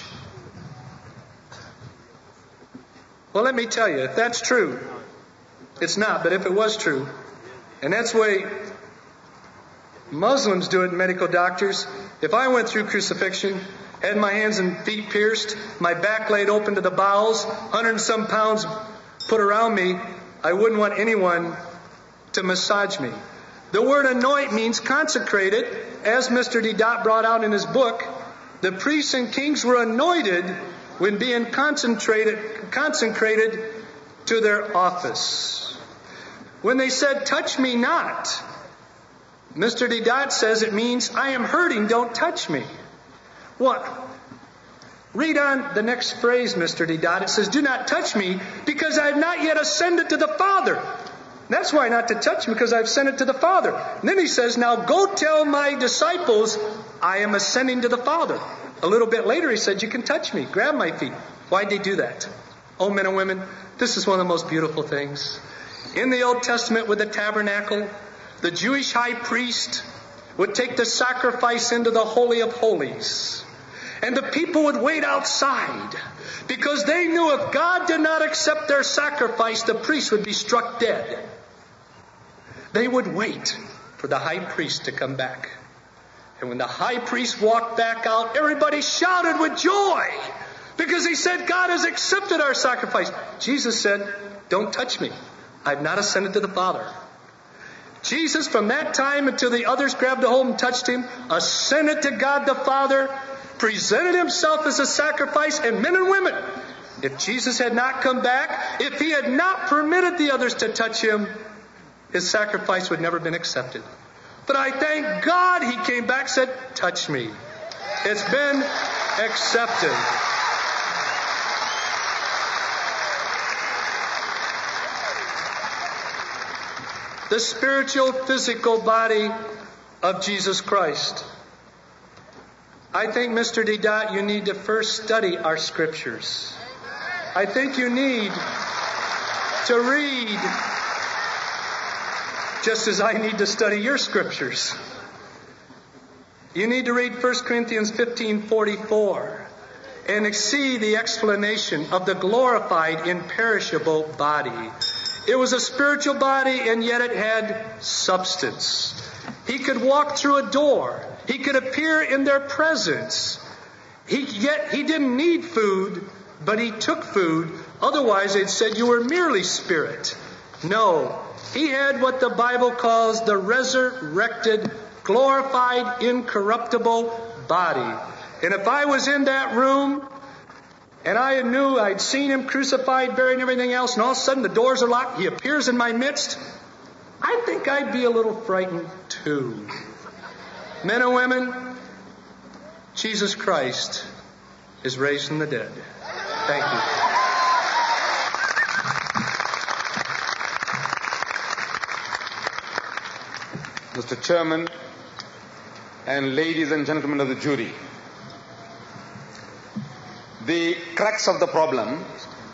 Well, let me tell you, if that's true, it's not, but if it was true, and that's the way Muslims do it, medical doctors, if I went through crucifixion, had my hands and feet pierced, my back laid open to the bowels, hundred and some pounds put around me, I wouldn't want anyone to massage me. The word anoint means consecrated. As Mister Deedat brought out in his book, the priests and kings were anointed when being concentrated, consecrated to their office. When they said, touch me not, Mister Deedat says it means, I am hurting, don't touch me. What? Read on the next phrase, Mister Deedat. It says, do not touch me because I have not yet ascended to the Father. That's why not to touch me, because I've ascended to the Father. And then he says, now go tell my disciples I am ascending to the Father. A little bit later he said, you can touch me, grab my feet. Why'd they do that? Oh, men and women, this is one of the most beautiful things. In the Old Testament with the tabernacle, the Jewish high priest would take the sacrifice into the Holy of Holies. And the people would wait outside because they knew if God did not accept their sacrifice, the priest would be struck dead. They would wait for the high priest to come back. And when the high priest walked back out, everybody shouted with joy because he said, God has accepted our sacrifice. Jesus said, don't touch me. I've not ascended to the Father. Jesus, from that time until the others grabbed a hold and touched him, ascended to God the Father, presented himself as a sacrifice, and men and women, if Jesus had not come back, if he had not permitted the others to touch him, his sacrifice would never have been accepted. But I thank God he came back and said, touch me. It's been accepted. The spiritual, physical body of Jesus Christ. I think, Mister Deedat, you need to first study our scriptures. I think you need to read just as I need to study your scriptures. You need to read First Corinthians fifteen forty-four and see the explanation of the glorified, imperishable body. It was a spiritual body, and yet it had substance. He could walk through a door. He could appear in their presence. He, yet he didn't need food, but he took food. Otherwise, they'd said you were merely spirit. No, he had what the Bible calls the resurrected, glorified, incorruptible body. And if I was in that room and I knew I'd seen him crucified, buried, and everything else, and all of a sudden the doors are locked, he appears in my midst, I think I'd be a little frightened too. Men and women, Jesus Christ is raised from the dead. Thank you. Mister Chairman and ladies and gentlemen of the jury, the crux of the problem,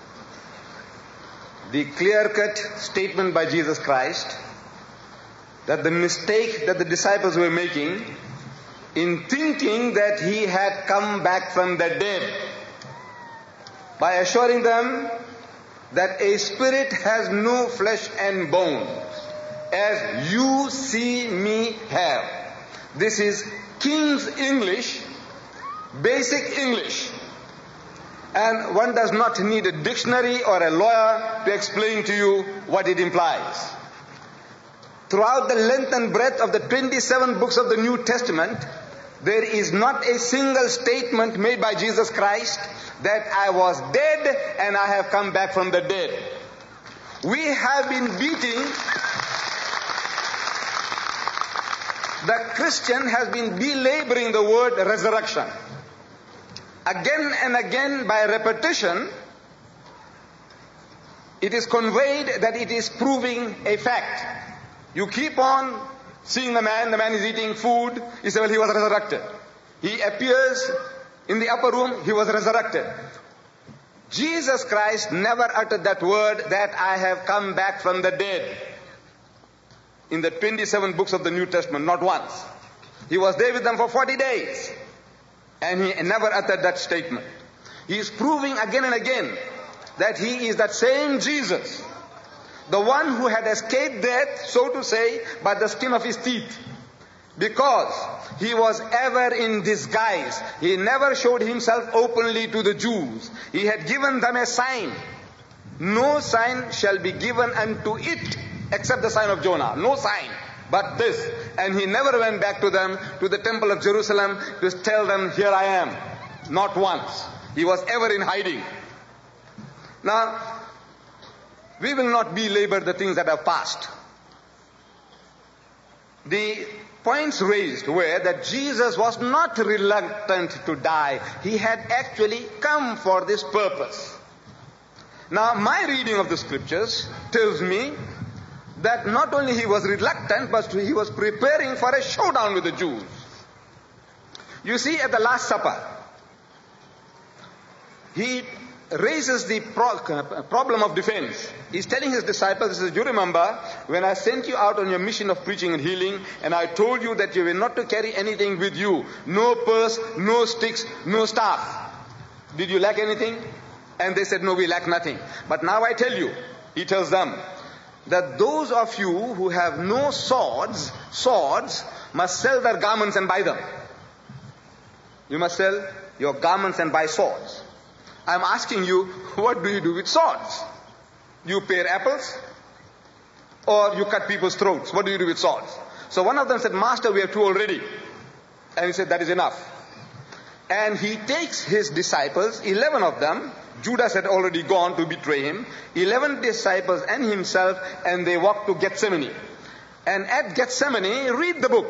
the clear-cut statement by Jesus Christ that the mistake that the disciples were making in thinking that he had come back from the dead, by assuring them that a spirit has no flesh and bones, as you see me have. This is King's English, basic English. And one does not need a dictionary or a lawyer to explain to you what it implies. Throughout the length and breadth of the twenty-seven books of the New Testament, there is not a single statement made by Jesus Christ that I was dead and I have come back from the dead. We have been beating, the Christian has been belaboring the word resurrection. Again and again, by repetition, it is conveyed that it is proving a fact. You keep on seeing the man, the man is eating food, you say, well, he was resurrected. He appears in the upper room, he was resurrected. Jesus Christ never uttered that word that I have come back from the dead. In the twenty-seven books of the New Testament, not once. He was there with them for forty days. And he never uttered that statement. He is proving again and again that he is that same Jesus. The one who had escaped death, so to say, by the skin of his teeth. Because he was ever in disguise. He never showed himself openly to the Jews. He had given them a sign. No sign shall be given unto it except the sign of Jonah. No sign but this. And he never went back to them, to the temple of Jerusalem, to tell them, here I am. Not once. He was ever in hiding. Now, we will not belabor the things that have passed. The points raised were that Jesus was not reluctant to die. He had actually come for this purpose. Now, my reading of the scriptures tells me that not only he was reluctant, but he was preparing for a showdown with the Jews. You see, at the Last Supper, he raises the pro- problem of defense. He's telling his disciples, he says, do you remember when I sent you out on your mission of preaching and healing, and I told you that you were not to carry anything with you? No purse, no sticks, no staff. Did you lack anything? And they said, no, we lack nothing. But now I tell you, he tells them, that those of you who have no swords, swords, must sell their garments and buy them. You must sell your garments and buy swords. I'm asking you, what do you do with swords? You pare apples? Or you cut people's throats? What do you do with swords? So one of them said, Master, we have two already. And he said, that is enough. And he takes his disciples, eleven of them, Judas had already gone to betray him, eleven disciples and himself, and they walked to Gethsemane. And at Gethsemane, read the book.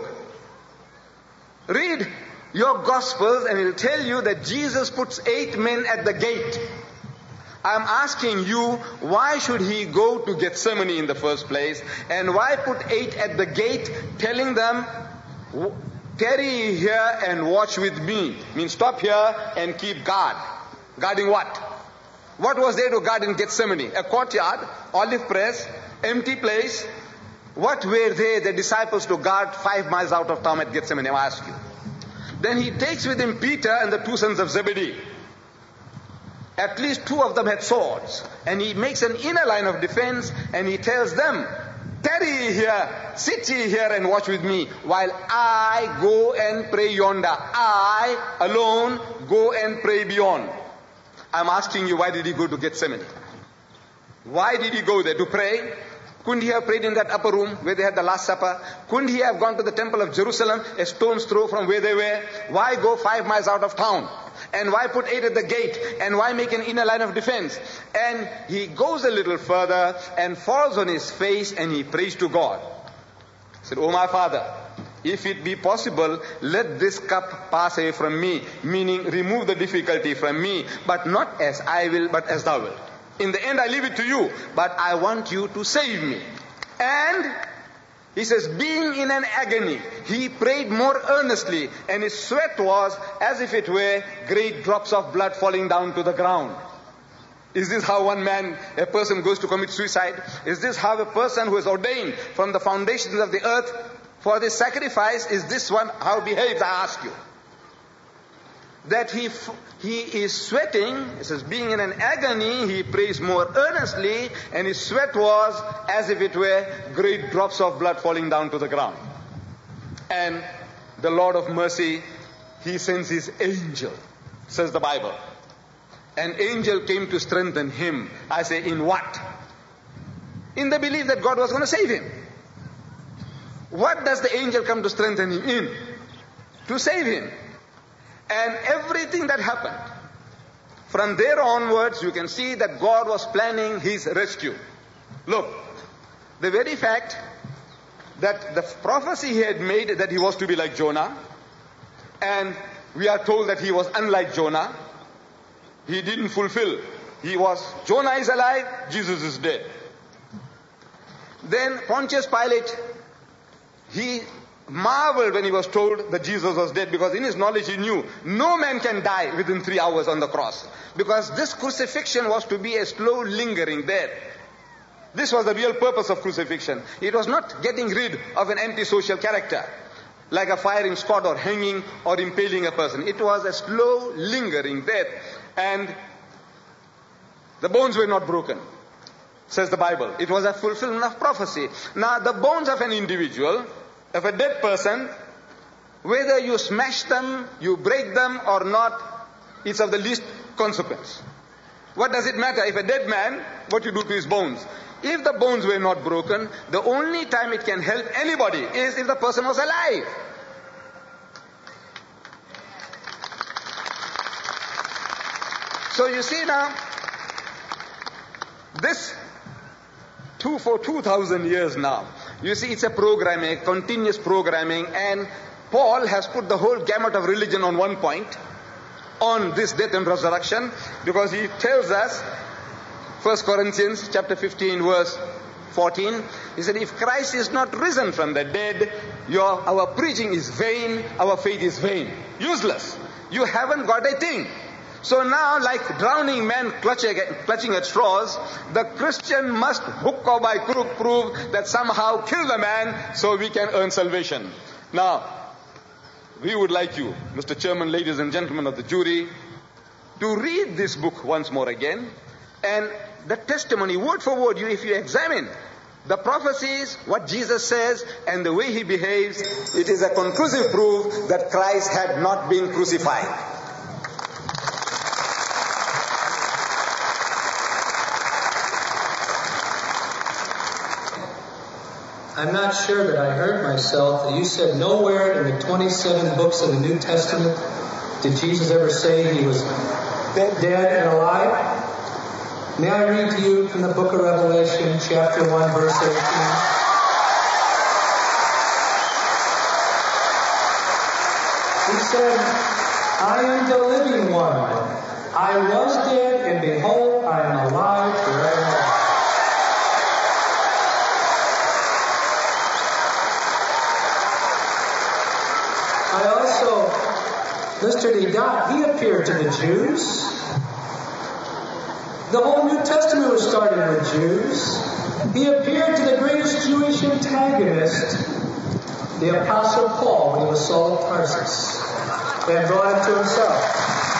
Read your Gospels and it will tell you that Jesus puts eight men at the gate. I'm asking you, why should he go to Gethsemane in the first place? And why put eight at the gate, telling them, tarry here and watch with me? I mean, stop here and keep guard. Guarding what? What was there to guard in Gethsemane? A courtyard, olive press, empty place. What were they, the disciples, to guard five miles out of town at Gethsemane, I ask you? Then he takes with him Peter and the two sons of Zebedee. At least two of them had swords. And he makes an inner line of defense and he tells them, tarry here, sit ye here and watch with me while I go and pray yonder. I alone go and pray beyond. I'm asking you, why did he go to Gethsemane? Why did he go there? To pray? Couldn't he have prayed in that upper room where they had the Last Supper? Couldn't he have gone to the temple of Jerusalem, a stone's throw from where they were? Why go five miles out of town? And why put eight at the gate? And why make an inner line of defense? And he goes a little further and falls on his face and he prays to God. He said, "Oh my Father, if it be possible, let this cup pass away from me," meaning remove the difficulty from me, but not as I will, but as thou wilt. In the end, I leave it to you, but I want you to save me. And he says, being in an agony, he prayed more earnestly, and his sweat was as if it were great drops of blood falling down to the ground. Is this how one man, a person goes to commit suicide? Is this how a person who is ordained from the foundations of the earth for this sacrifice, is this one how he behaves, I ask you? That he he is sweating, it says, being in an agony, he prays more earnestly, and his sweat was as if it were great drops of blood falling down to the ground. And the Lord of mercy, he sends his angel, says the Bible. An angel came to strengthen him. I say, in what? In the belief that God was going to save him. What does the angel come to strengthen him in? To save him. And everything that happened, from there onwards, you can see that God was planning his rescue. Look, the very fact that the prophecy he had made that he was to be like Jonah, and we are told that he was unlike Jonah, he didn't fulfill. He was, Jonah is alive, Jesus is dead. Then Pontius Pilate, he marveled when he was told that Jesus was dead, because in his knowledge he knew no man can die within three hours on the cross, because this crucifixion was to be a slow lingering death. This was the real purpose of crucifixion. It was not getting rid of an antisocial character like a firing squad or hanging or impaling a person. It was a slow lingering death, and the bones were not broken, says the Bible. It was a fulfillment of prophecy. Now the bones of an individual, of a dead person, whether you smash them, you break them or not, it's of the least consequence. What does it matter? If a dead man, what you do to his bones? If the bones were not broken, the only time it can help anybody is if the person was alive. So you see now, this two for two thousand years now, you see, it's a programming, a continuous programming, and Paul has put the whole gamut of religion on one point, on this death and resurrection, because he tells us, First Corinthians chapter fifteen verse fourteen, he said, if Christ is not risen from the dead, your, our preaching is vain, our faith is vain, useless. You haven't got a thing. So now, like drowning men clutching, clutching at straws, the Christian must, hook or by crook, prove that somehow kill the man so we can earn salvation. Now, we would like you, Mister Chairman, ladies and gentlemen of the jury, to read this book once more again, and the testimony, word for word, you, if you examine the prophecies, what Jesus says, and the way he behaves, it is a conclusive proof that Christ had not been crucified. I'm not sure that I heard myself that you said nowhere in the twenty-seven books of the New Testament did Jesus ever say he was dead and alive. May I read to you from the book of Revelation, chapter one, verse eighteen. He said, I am the living one. I was dead, and behold, I am alive forevermore. I also, Mister Dedat, he appeared to the Jews. The whole New Testament was started with Jews. He appeared to the greatest Jewish Jewish antagonist, the Apostle Paul, when he was Saul of Tarsus, and brought him to himself.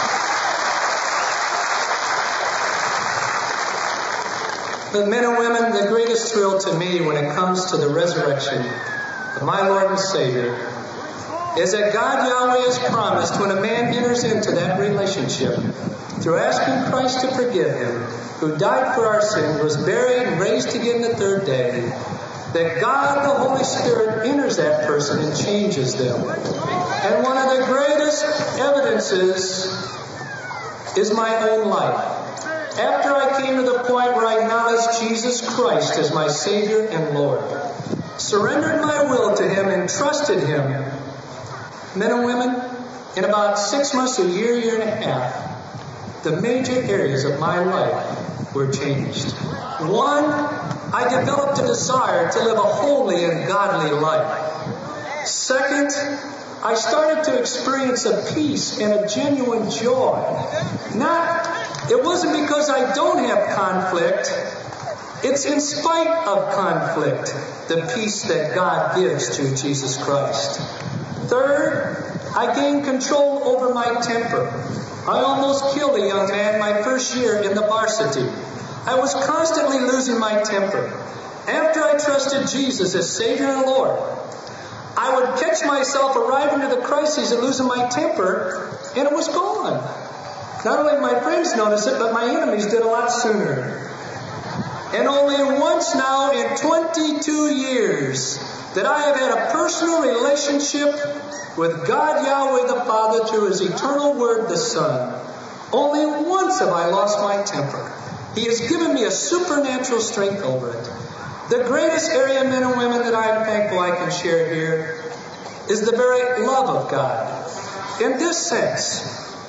But men and women, the greatest thrill to me when it comes to the resurrection of my Lord and Savior is that God Yahweh has promised when a man enters into that relationship through asking Christ to forgive him, who died for our sins, was buried and raised again the third day, that God the Holy Spirit enters that person and changes them. And one of the greatest evidences is my own life. After I came to the point where I acknowledged Jesus Christ as my Savior and Lord, surrendered my will to Him and trusted Him, men and women, in about six months, a year, year and a half, the major areas of my life were changed. One, I developed a desire to live a holy and godly life. Second, I started to experience a peace and a genuine joy. Not, it wasn't because I don't have conflict. It's in spite of conflict, the peace that God gives to Jesus Christ. Third, I gained control over my temper. I almost killed a young man my first year in the varsity. I was constantly losing my temper. After I trusted Jesus as Savior and Lord, I would catch myself arriving to the crises and losing my temper, and it was gone. Not only did my friends notice it, but my enemies did a lot sooner. And only once now in twenty-two years that I have had a personal relationship with God Yahweh the Father through His eternal Word the Son. Only once have I lost my temper. He has given me a supernatural strength over it. The greatest area, men and women, that I am thankful I can share here is the very love of God. In this sense,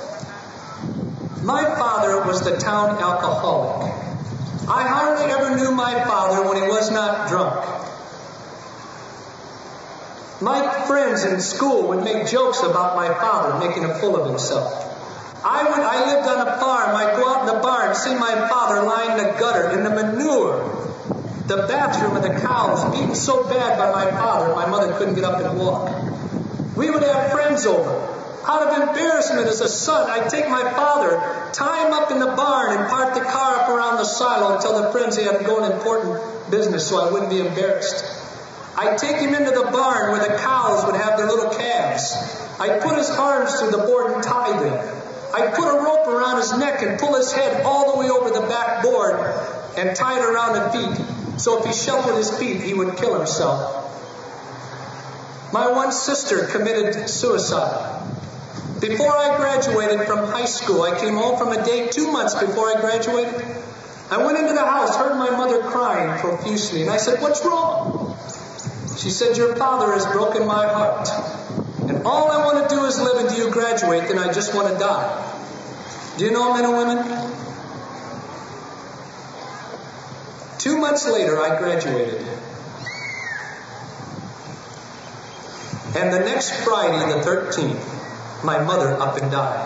my father was the town alcoholic. I hardly ever knew my father when he was not drunk. My friends in school would make jokes about my father making a fool of himself. I would, I lived on a farm. I'd go out in the barn and see my father lying in the gutter, in the manure, the bathroom of the cows, beaten so bad by my father, my mother couldn't get up and walk. We would have friends over. Out of embarrassment as a son, I'd take my father, tie him up in the barn, and park the car up around the silo and tell the friends he had to go on important business so I wouldn't be embarrassed. I'd take him into the barn where the cows would have their little calves. I'd put his arms through the board and tie them. I'd put a rope around his neck and pull his head all the way over the back board and tie it around the feet. So if he shuffled his feet, he would kill himself. My one sister committed suicide. Before I graduated from high school, I came home from a date two months before I graduated. I went into the house, heard my mother crying profusely, and I said, "What's wrong?" She said, "Your father has broken my heart. And all I want to do is live until you graduate, then I just want to die." Do you know, men and women? Two months later, I graduated. And the next Friday, the thirteenth, my mother up and died.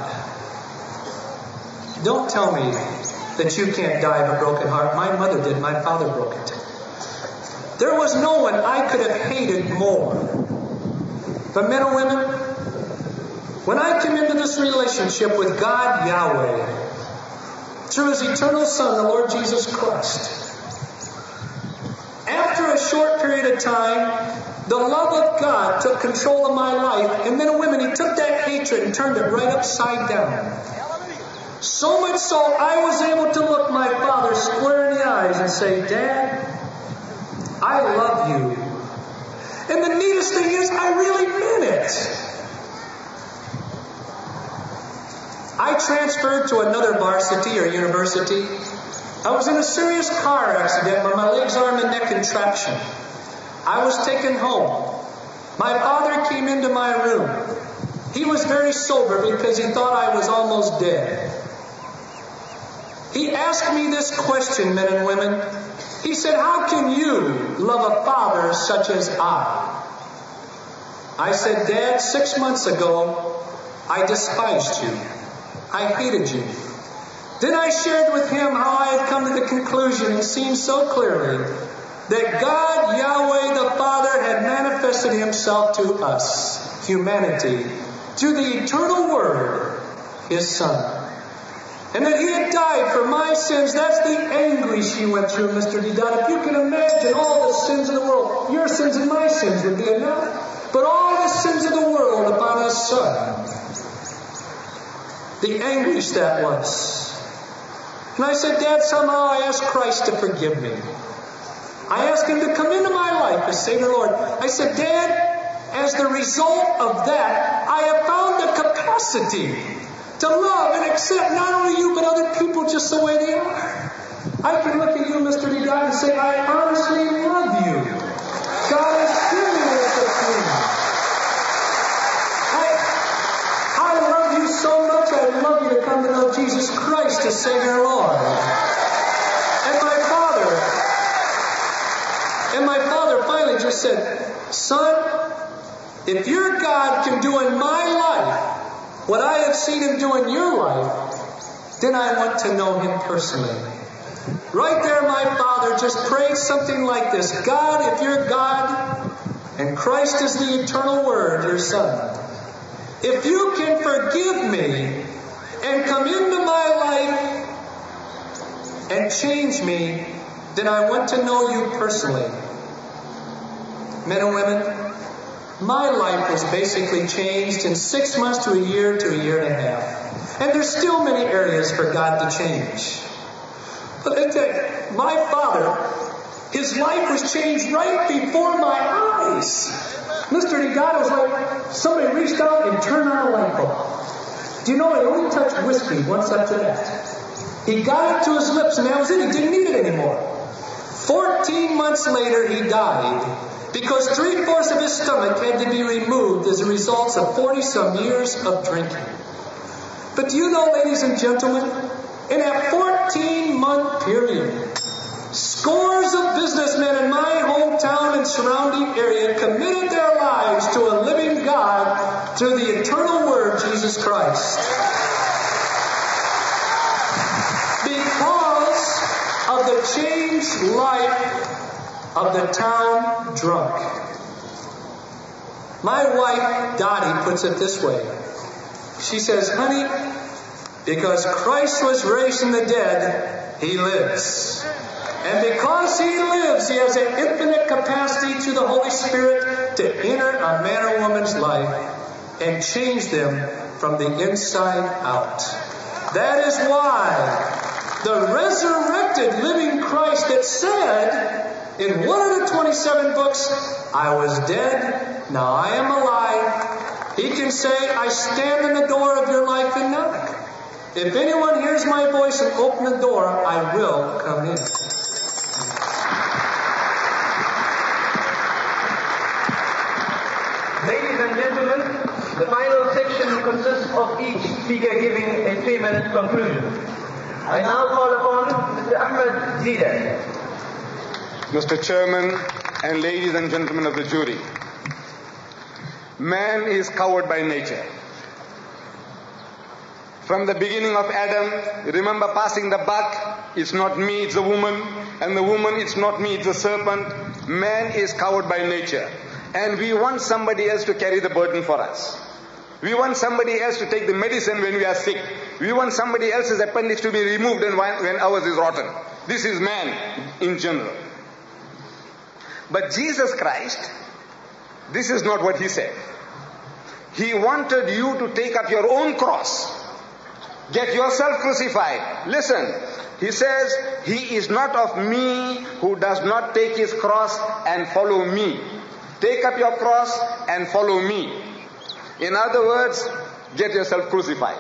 Don't tell me that you can't die of a broken heart. My mother did. My father broke it. There was no one I could have hated more. But men and women, when I came into this relationship with God Yahweh, through His eternal Son, the Lord Jesus Christ, after a short period of time, the love of God took control of my life, and men and women, He took that hatred and turned it right upside down. So much so, I was able to look my father square in the eyes and say, "Dad, I love you." And the neatest thing is, I really meant it. I transferred to another varsity or university. I was in a serious car accident where my legs, arm, and neck contraction. I was taken home. My father came into my room. He was very sober because he thought I was almost dead. He asked me this question, men and women. He said, "How can you love a father such as I?" I said, "Dad, six months ago, I despised you. I hated you." Then I shared with him how I had come to the conclusion and seen so clearly that God, Yahweh the Father, had manifested himself to us, humanity, through the eternal Word, his Son. And that he had died for my sins. That's the anguish you went through, Mister Dedan. If you can imagine all the sins of the world, your sins and my sins would be enough. But all the sins of the world upon his Son. The anguish that was. And I said, Dad, somehow I asked Christ to forgive me. I asked him to come into my life as Savior Lord. I said, Dad, as the result of that, I have found the capacity to love and accept not only you, but other people just the way they are. I can look at you, Mister Dedan, and say, I honestly love you. God has given you this thing. I, I love you so much, I'd love you to come to know Jesus Christ as Savior Lord. And my Father, and my Father finally just said, Son, if your God can do in my life what I have seen him do in your life, then I want to know him personally. Right there, my Father just prayed something like this. God, if you're God, and Christ is the eternal Word, your Son, if you can forgive me and come into my life and change me, then I want to know you personally. Men and women, my life was basically changed in six months to a year to a year and a half. And there's still many areas for God to change. But it, my Father, his life was changed right before my eyes. Mister Dedan was like somebody reached out and turned on a light bulb. Do you know he only touched whiskey once after that? He got it to his lips and that was it. He didn't need it anymore. Fourteen months later he died. Because three-fourths of his stomach had to be removed as a result of forty-some years of drinking. But do you know, ladies and gentlemen, in that fourteen-month period, scores of businessmen in my hometown and surrounding area committed their lives to a living God through the eternal Word, Jesus Christ. Because of the changed life of the town drunk. My wife, Dottie, puts it this way. She says, honey, because Christ was raised from the dead, he lives. And because he lives, he has an infinite capacity through the Holy Spirit to enter a man or woman's life and change them from the inside out. That is why the resurrected living Christ that said, in one of the twenty-seven books, I was dead, now I am alive. He can say, I stand in the door of your life and knock. If anyone hears my voice and open the door, I will come in. Ladies and gentlemen, the final section consists of each speaker giving a three-minute conclusion. I now call upon Mister Ahmed Dedan. Mister Chairman and ladies and gentlemen of the jury, man is coward by nature. From the beginning of Adam, remember passing the buck, it's not me, it's the woman, and the woman, it's not me, it's the serpent. Man is coward by nature. And we want somebody else to carry the burden for us. We want somebody else to take the medicine when we are sick. We want somebody else's appendix to be removed and when ours is rotten. This is man in general. But Jesus Christ, this is not what he said. He wanted you to take up your own cross. Get yourself crucified. Listen, he says, he is not of me who does not take his cross and follow me. Take up your cross and follow me. In other words, get yourself crucified.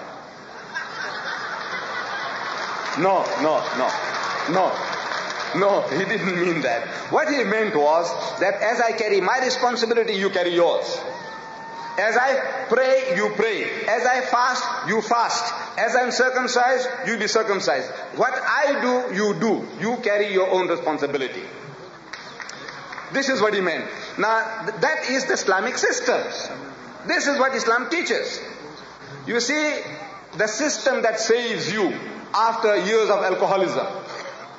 No, no, no, no. No, he didn't mean that. What he meant was that as I carry my responsibility, you carry yours. As I pray, you pray. As I fast, you fast. As I'm circumcised, you be circumcised. What I do, you do. You carry your own responsibility. This is what he meant. Now, that is the Islamic systems. This is what Islam teaches. You see, the system that saves you after years of alcoholism,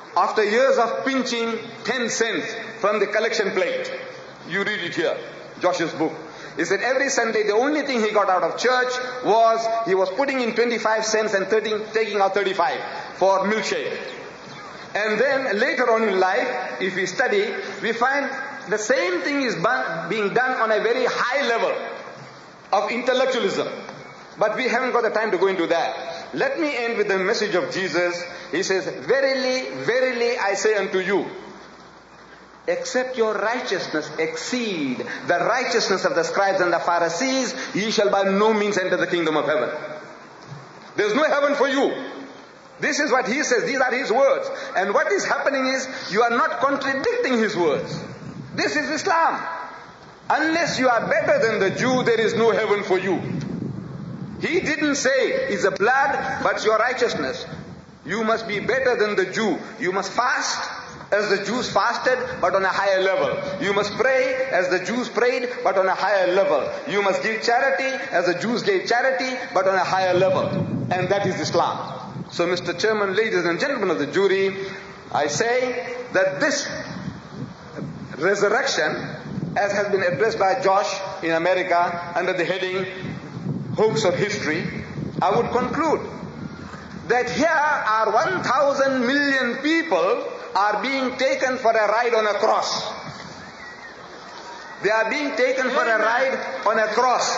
after years of pinching ten cents from the collection plate. You read it here, Josh's book. He said every Sunday the only thing he got out of church was he was putting in twenty-five cents and thirty, taking out thirty-five for milkshake. And then later on in life, if we study, we find the same thing is being done on a very high level of intellectualism. But we haven't got the time to go into that. Let me end with the message of Jesus. He says, verily, verily I say unto you, except your righteousness exceed the righteousness of the scribes and the Pharisees, ye shall by no means enter the kingdom of heaven. There's no heaven for you. This is what he says. These are his words. And what is happening is, you are not contradicting his words. This is Islam. Unless you are better than the Jew, there is no heaven for you. He didn't say it's a blood, but your righteousness. You must be better than the Jew. You must fast as the Jews fasted, but on a higher level. You must pray as the Jews prayed, but on a higher level. You must give charity as the Jews gave charity, but on a higher level. And that is Islam. So, Mister Chairman, ladies and gentlemen of the jury, I say that this resurrection, as has been addressed by Josh in America under the heading Hoax of History, I would conclude that here are one thousand million people are being taken for a ride on a cross. They are being taken for a ride on a cross.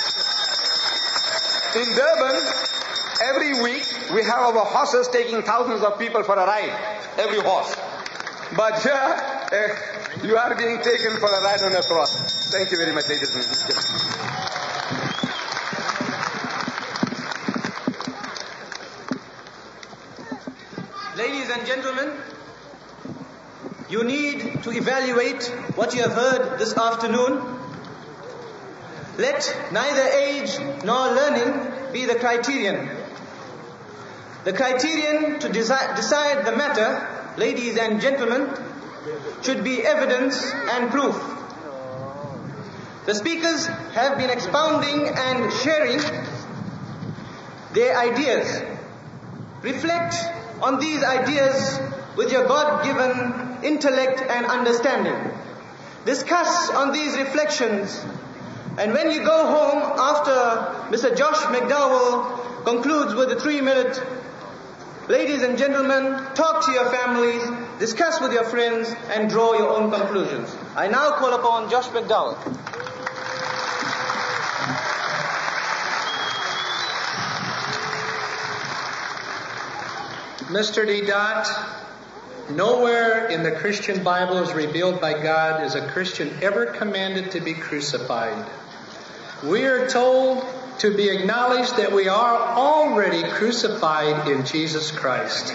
In Durban, every week we have our horses taking thousands of people for a ride. Every horse. But here, uh, you are being taken for a ride on a cross. Thank you very much, ladies and gentlemen. Ladies and gentlemen, you need to evaluate what you have heard this afternoon. Let neither age nor learning be the criterion. The criterion to desi- decide the matter, ladies and gentlemen, should be evidence and proof. The speakers have been expounding and sharing their ideas. Reflect on these ideas with your God-given intellect and understanding. Discuss on these reflections, and when you go home after Mister Josh McDowell concludes with the three-minute, ladies and gentlemen, talk to your families, discuss with your friends, and draw your own conclusions. I now call upon Josh McDowell. Mister D. Dot, nowhere in the Christian Bible as revealed by God is a Christian ever commanded to be crucified. We are told to be acknowledged that we are already crucified in Jesus Christ.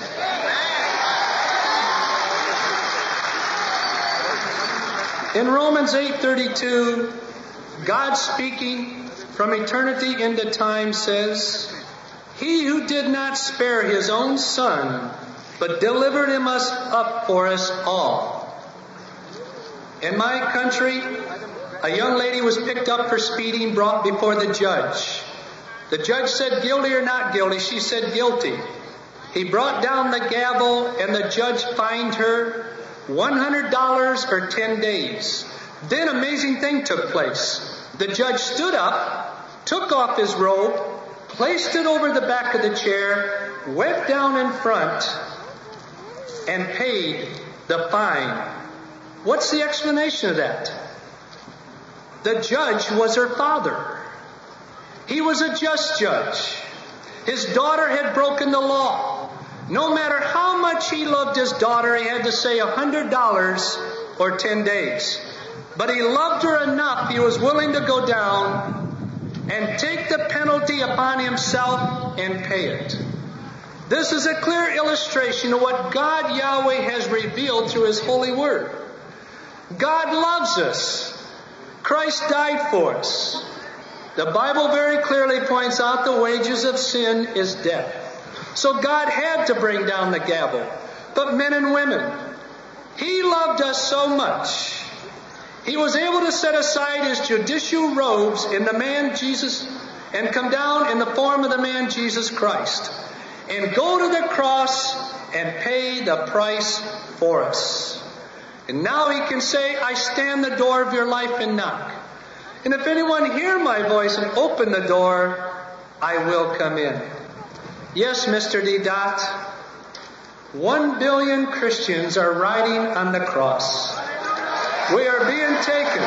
In Romans eight thirty-two, God speaking from eternity into time says, He who did not spare His own Son, but delivered Him us up for us all. In my country, a young lady was picked up for speeding, brought before the judge. The judge said guilty or not guilty. She said guilty. He brought down the gavel and the judge fined her one hundred dollars or ten days. Then an amazing thing took place. The judge stood up, took off his robe, placed it over the back of the chair, went down in front, and paid the fine. What's the explanation of that? The judge was her father. He was a just judge. His daughter had broken the law. No matter how much he loved his daughter, he had to say one hundred dollars or ten days. But he loved her enough, he was willing to go down and take the penalty upon himself and pay it. This is a clear illustration of what God Yahweh has revealed through His holy word. God loves us. Christ died for us. The Bible very clearly points out the wages of sin is death. So God had to bring down the gavel. But men and women, He loved us so much, He was able to set aside His judicial robes in the man Jesus and come down in the form of the man Jesus Christ and go to the cross and paid the price for us. And now he can say, I stand the door of your life and knock. And if anyone hear my voice and open the door, I will come in. Yes, Mister D. Dot, one billion Christians are riding on the cross. We are being taken.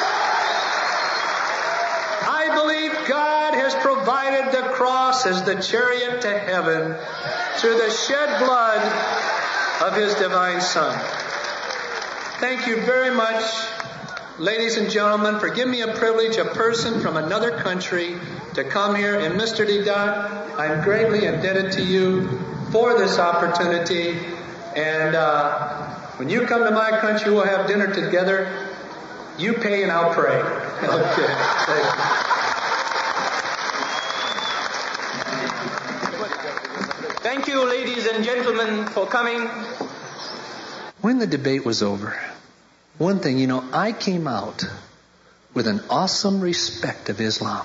I believe God has provided the cross as the chariot to heaven through the shed blood of His divine Son. Thank you very much, ladies and gentlemen, for giving me a privilege, a person from another country, to come here. And Mister D. Dot, I'm greatly indebted to you for this opportunity. And uh, when you come to my country, we'll have dinner together. You pay and I'll pray. Okay. Thank you. Thank you, ladies and gentlemen, for coming. When the debate was over, one thing, you know, I came out with an awesome respect of Islam.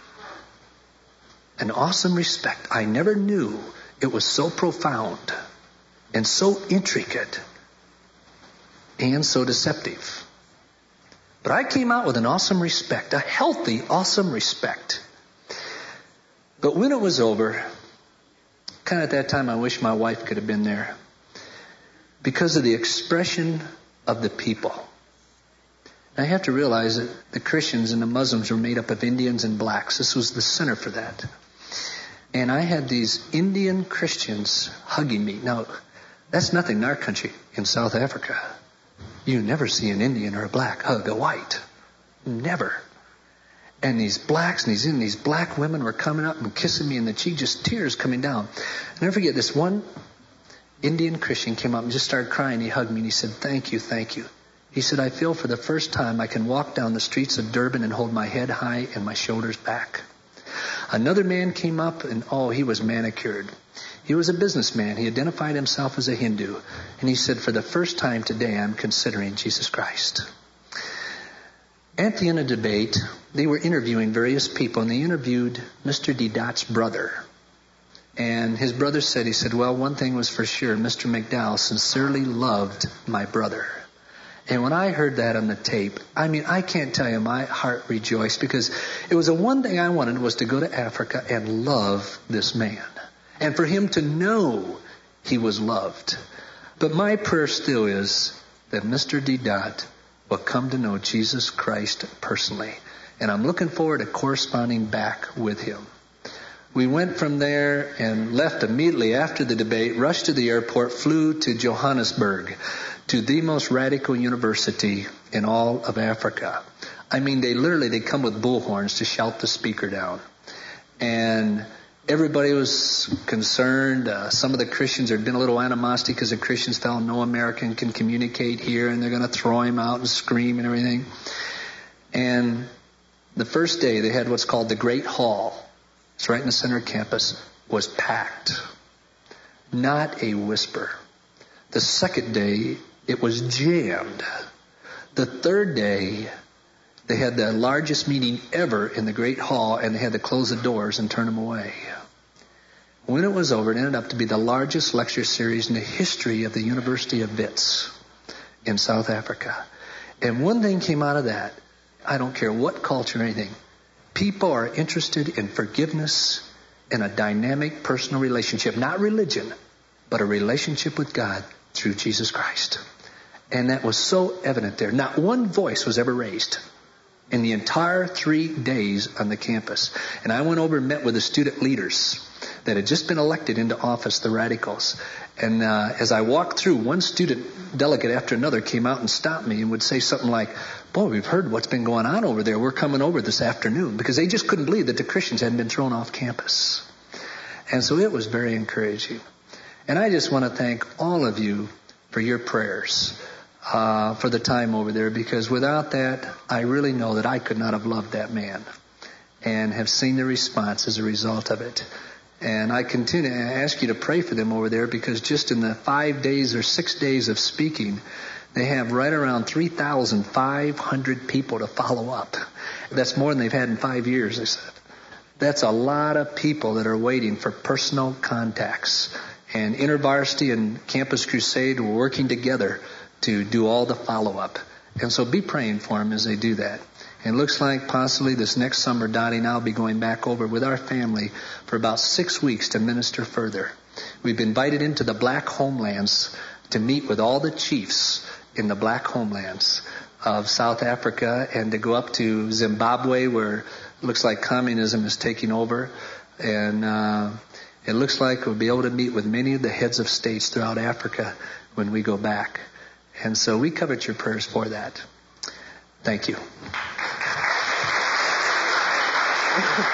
An awesome respect. I never knew it was so profound and so intricate and so deceptive. But I came out with an awesome respect, a healthy, awesome respect. But when it was over, kind of at that time I wish my wife could have been there, because of the expression of the people. Now you have to realize that the Christians and the Muslims were made up of Indians and blacks. This was the center for that. And I had these Indian Christians hugging me. Now, that's nothing in our country, in South Africa. You never see an Indian or a black hug a white. Never. And these blacks and these, and these black women were coming up and kissing me in the cheek, just tears coming down. I'll never forget, this one Indian Christian came up and just started crying. He hugged me and he said, thank you, thank you. He said, I feel for the first time I can walk down the streets of Durban and hold my head high and my shoulders back. Another man came up and, oh, he was manicured. He was a businessman. He identified himself as a Hindu. And he said, for the first time today, I'm considering Jesus Christ. At the end of the debate, they were interviewing various people, and they interviewed Mister D. Dot's brother. And his brother said, he said, well, one thing was for sure, Mister McDowell sincerely loved my brother. And when I heard that on the tape, I mean, I can't tell you, my heart rejoiced, because it was the one thing I wanted was to go to Africa and love this man. And for him to know he was loved. But my prayer still is that Mister D. Dot will come to know Jesus Christ personally. And I'm looking forward to corresponding back with him. We went from there and left immediately after the debate, rushed to the airport, flew to Johannesburg, to the most radical university in all of Africa. I mean, they literally, they come with bullhorns to shout the speaker down. And everybody was concerned. Uh, some of the Christians, there had been a little animosity because the Christians felt no American can communicate here and they're going to throw him out and scream and everything. And the first day they had what's called the Great Hall. It's right in the center of campus, was packed. Not a whisper. The second day, it was jammed. The third day, they had the largest meeting ever in the Great Hall, and they had to close the doors and turn them away. When it was over, it ended up to be the largest lecture series in the history of the University of Wits in South Africa. And one thing came out of that, I don't care what culture or anything, people are interested in forgiveness and a dynamic personal relationship, not religion, but a relationship with God through Jesus Christ. And that was so evident there. Not one voice was ever raised in the entire three days on the campus. And I went over and met with the student leaders that had just been elected into office, the radicals. And uh, as I walked through, one student delegate after another came out and stopped me and would say something like, boy, we've heard what's been going on over there. We're coming over this afternoon, because they just couldn't believe that the Christians hadn't been thrown off campus. And so it was very encouraging. And I just want to thank all of you for your prayers uh, for the time over there, because without that, I really know that I could not have loved that man and have seen the response as a result of it. And I continue to ask you to pray for them over there, because just in the five days or six days of speaking, they have right around three thousand five hundred people to follow up. That's more than they've had in five years, they said. That's a lot of people that are waiting for personal contacts. And InterVarsity and Campus Crusade were working together to do all the follow-up. And so be praying for them as they do that. And it looks like possibly this next summer, Dottie and I will be going back over with our family for about six weeks to minister further. We've been invited into the black homelands to meet with all the chiefs in the black homelands of South Africa and to go up to Zimbabwe where it looks like communism is taking over. And uh, it looks like we'll be able to meet with many of the heads of states throughout Africa when we go back. And so we covet your prayers for that. Thank you.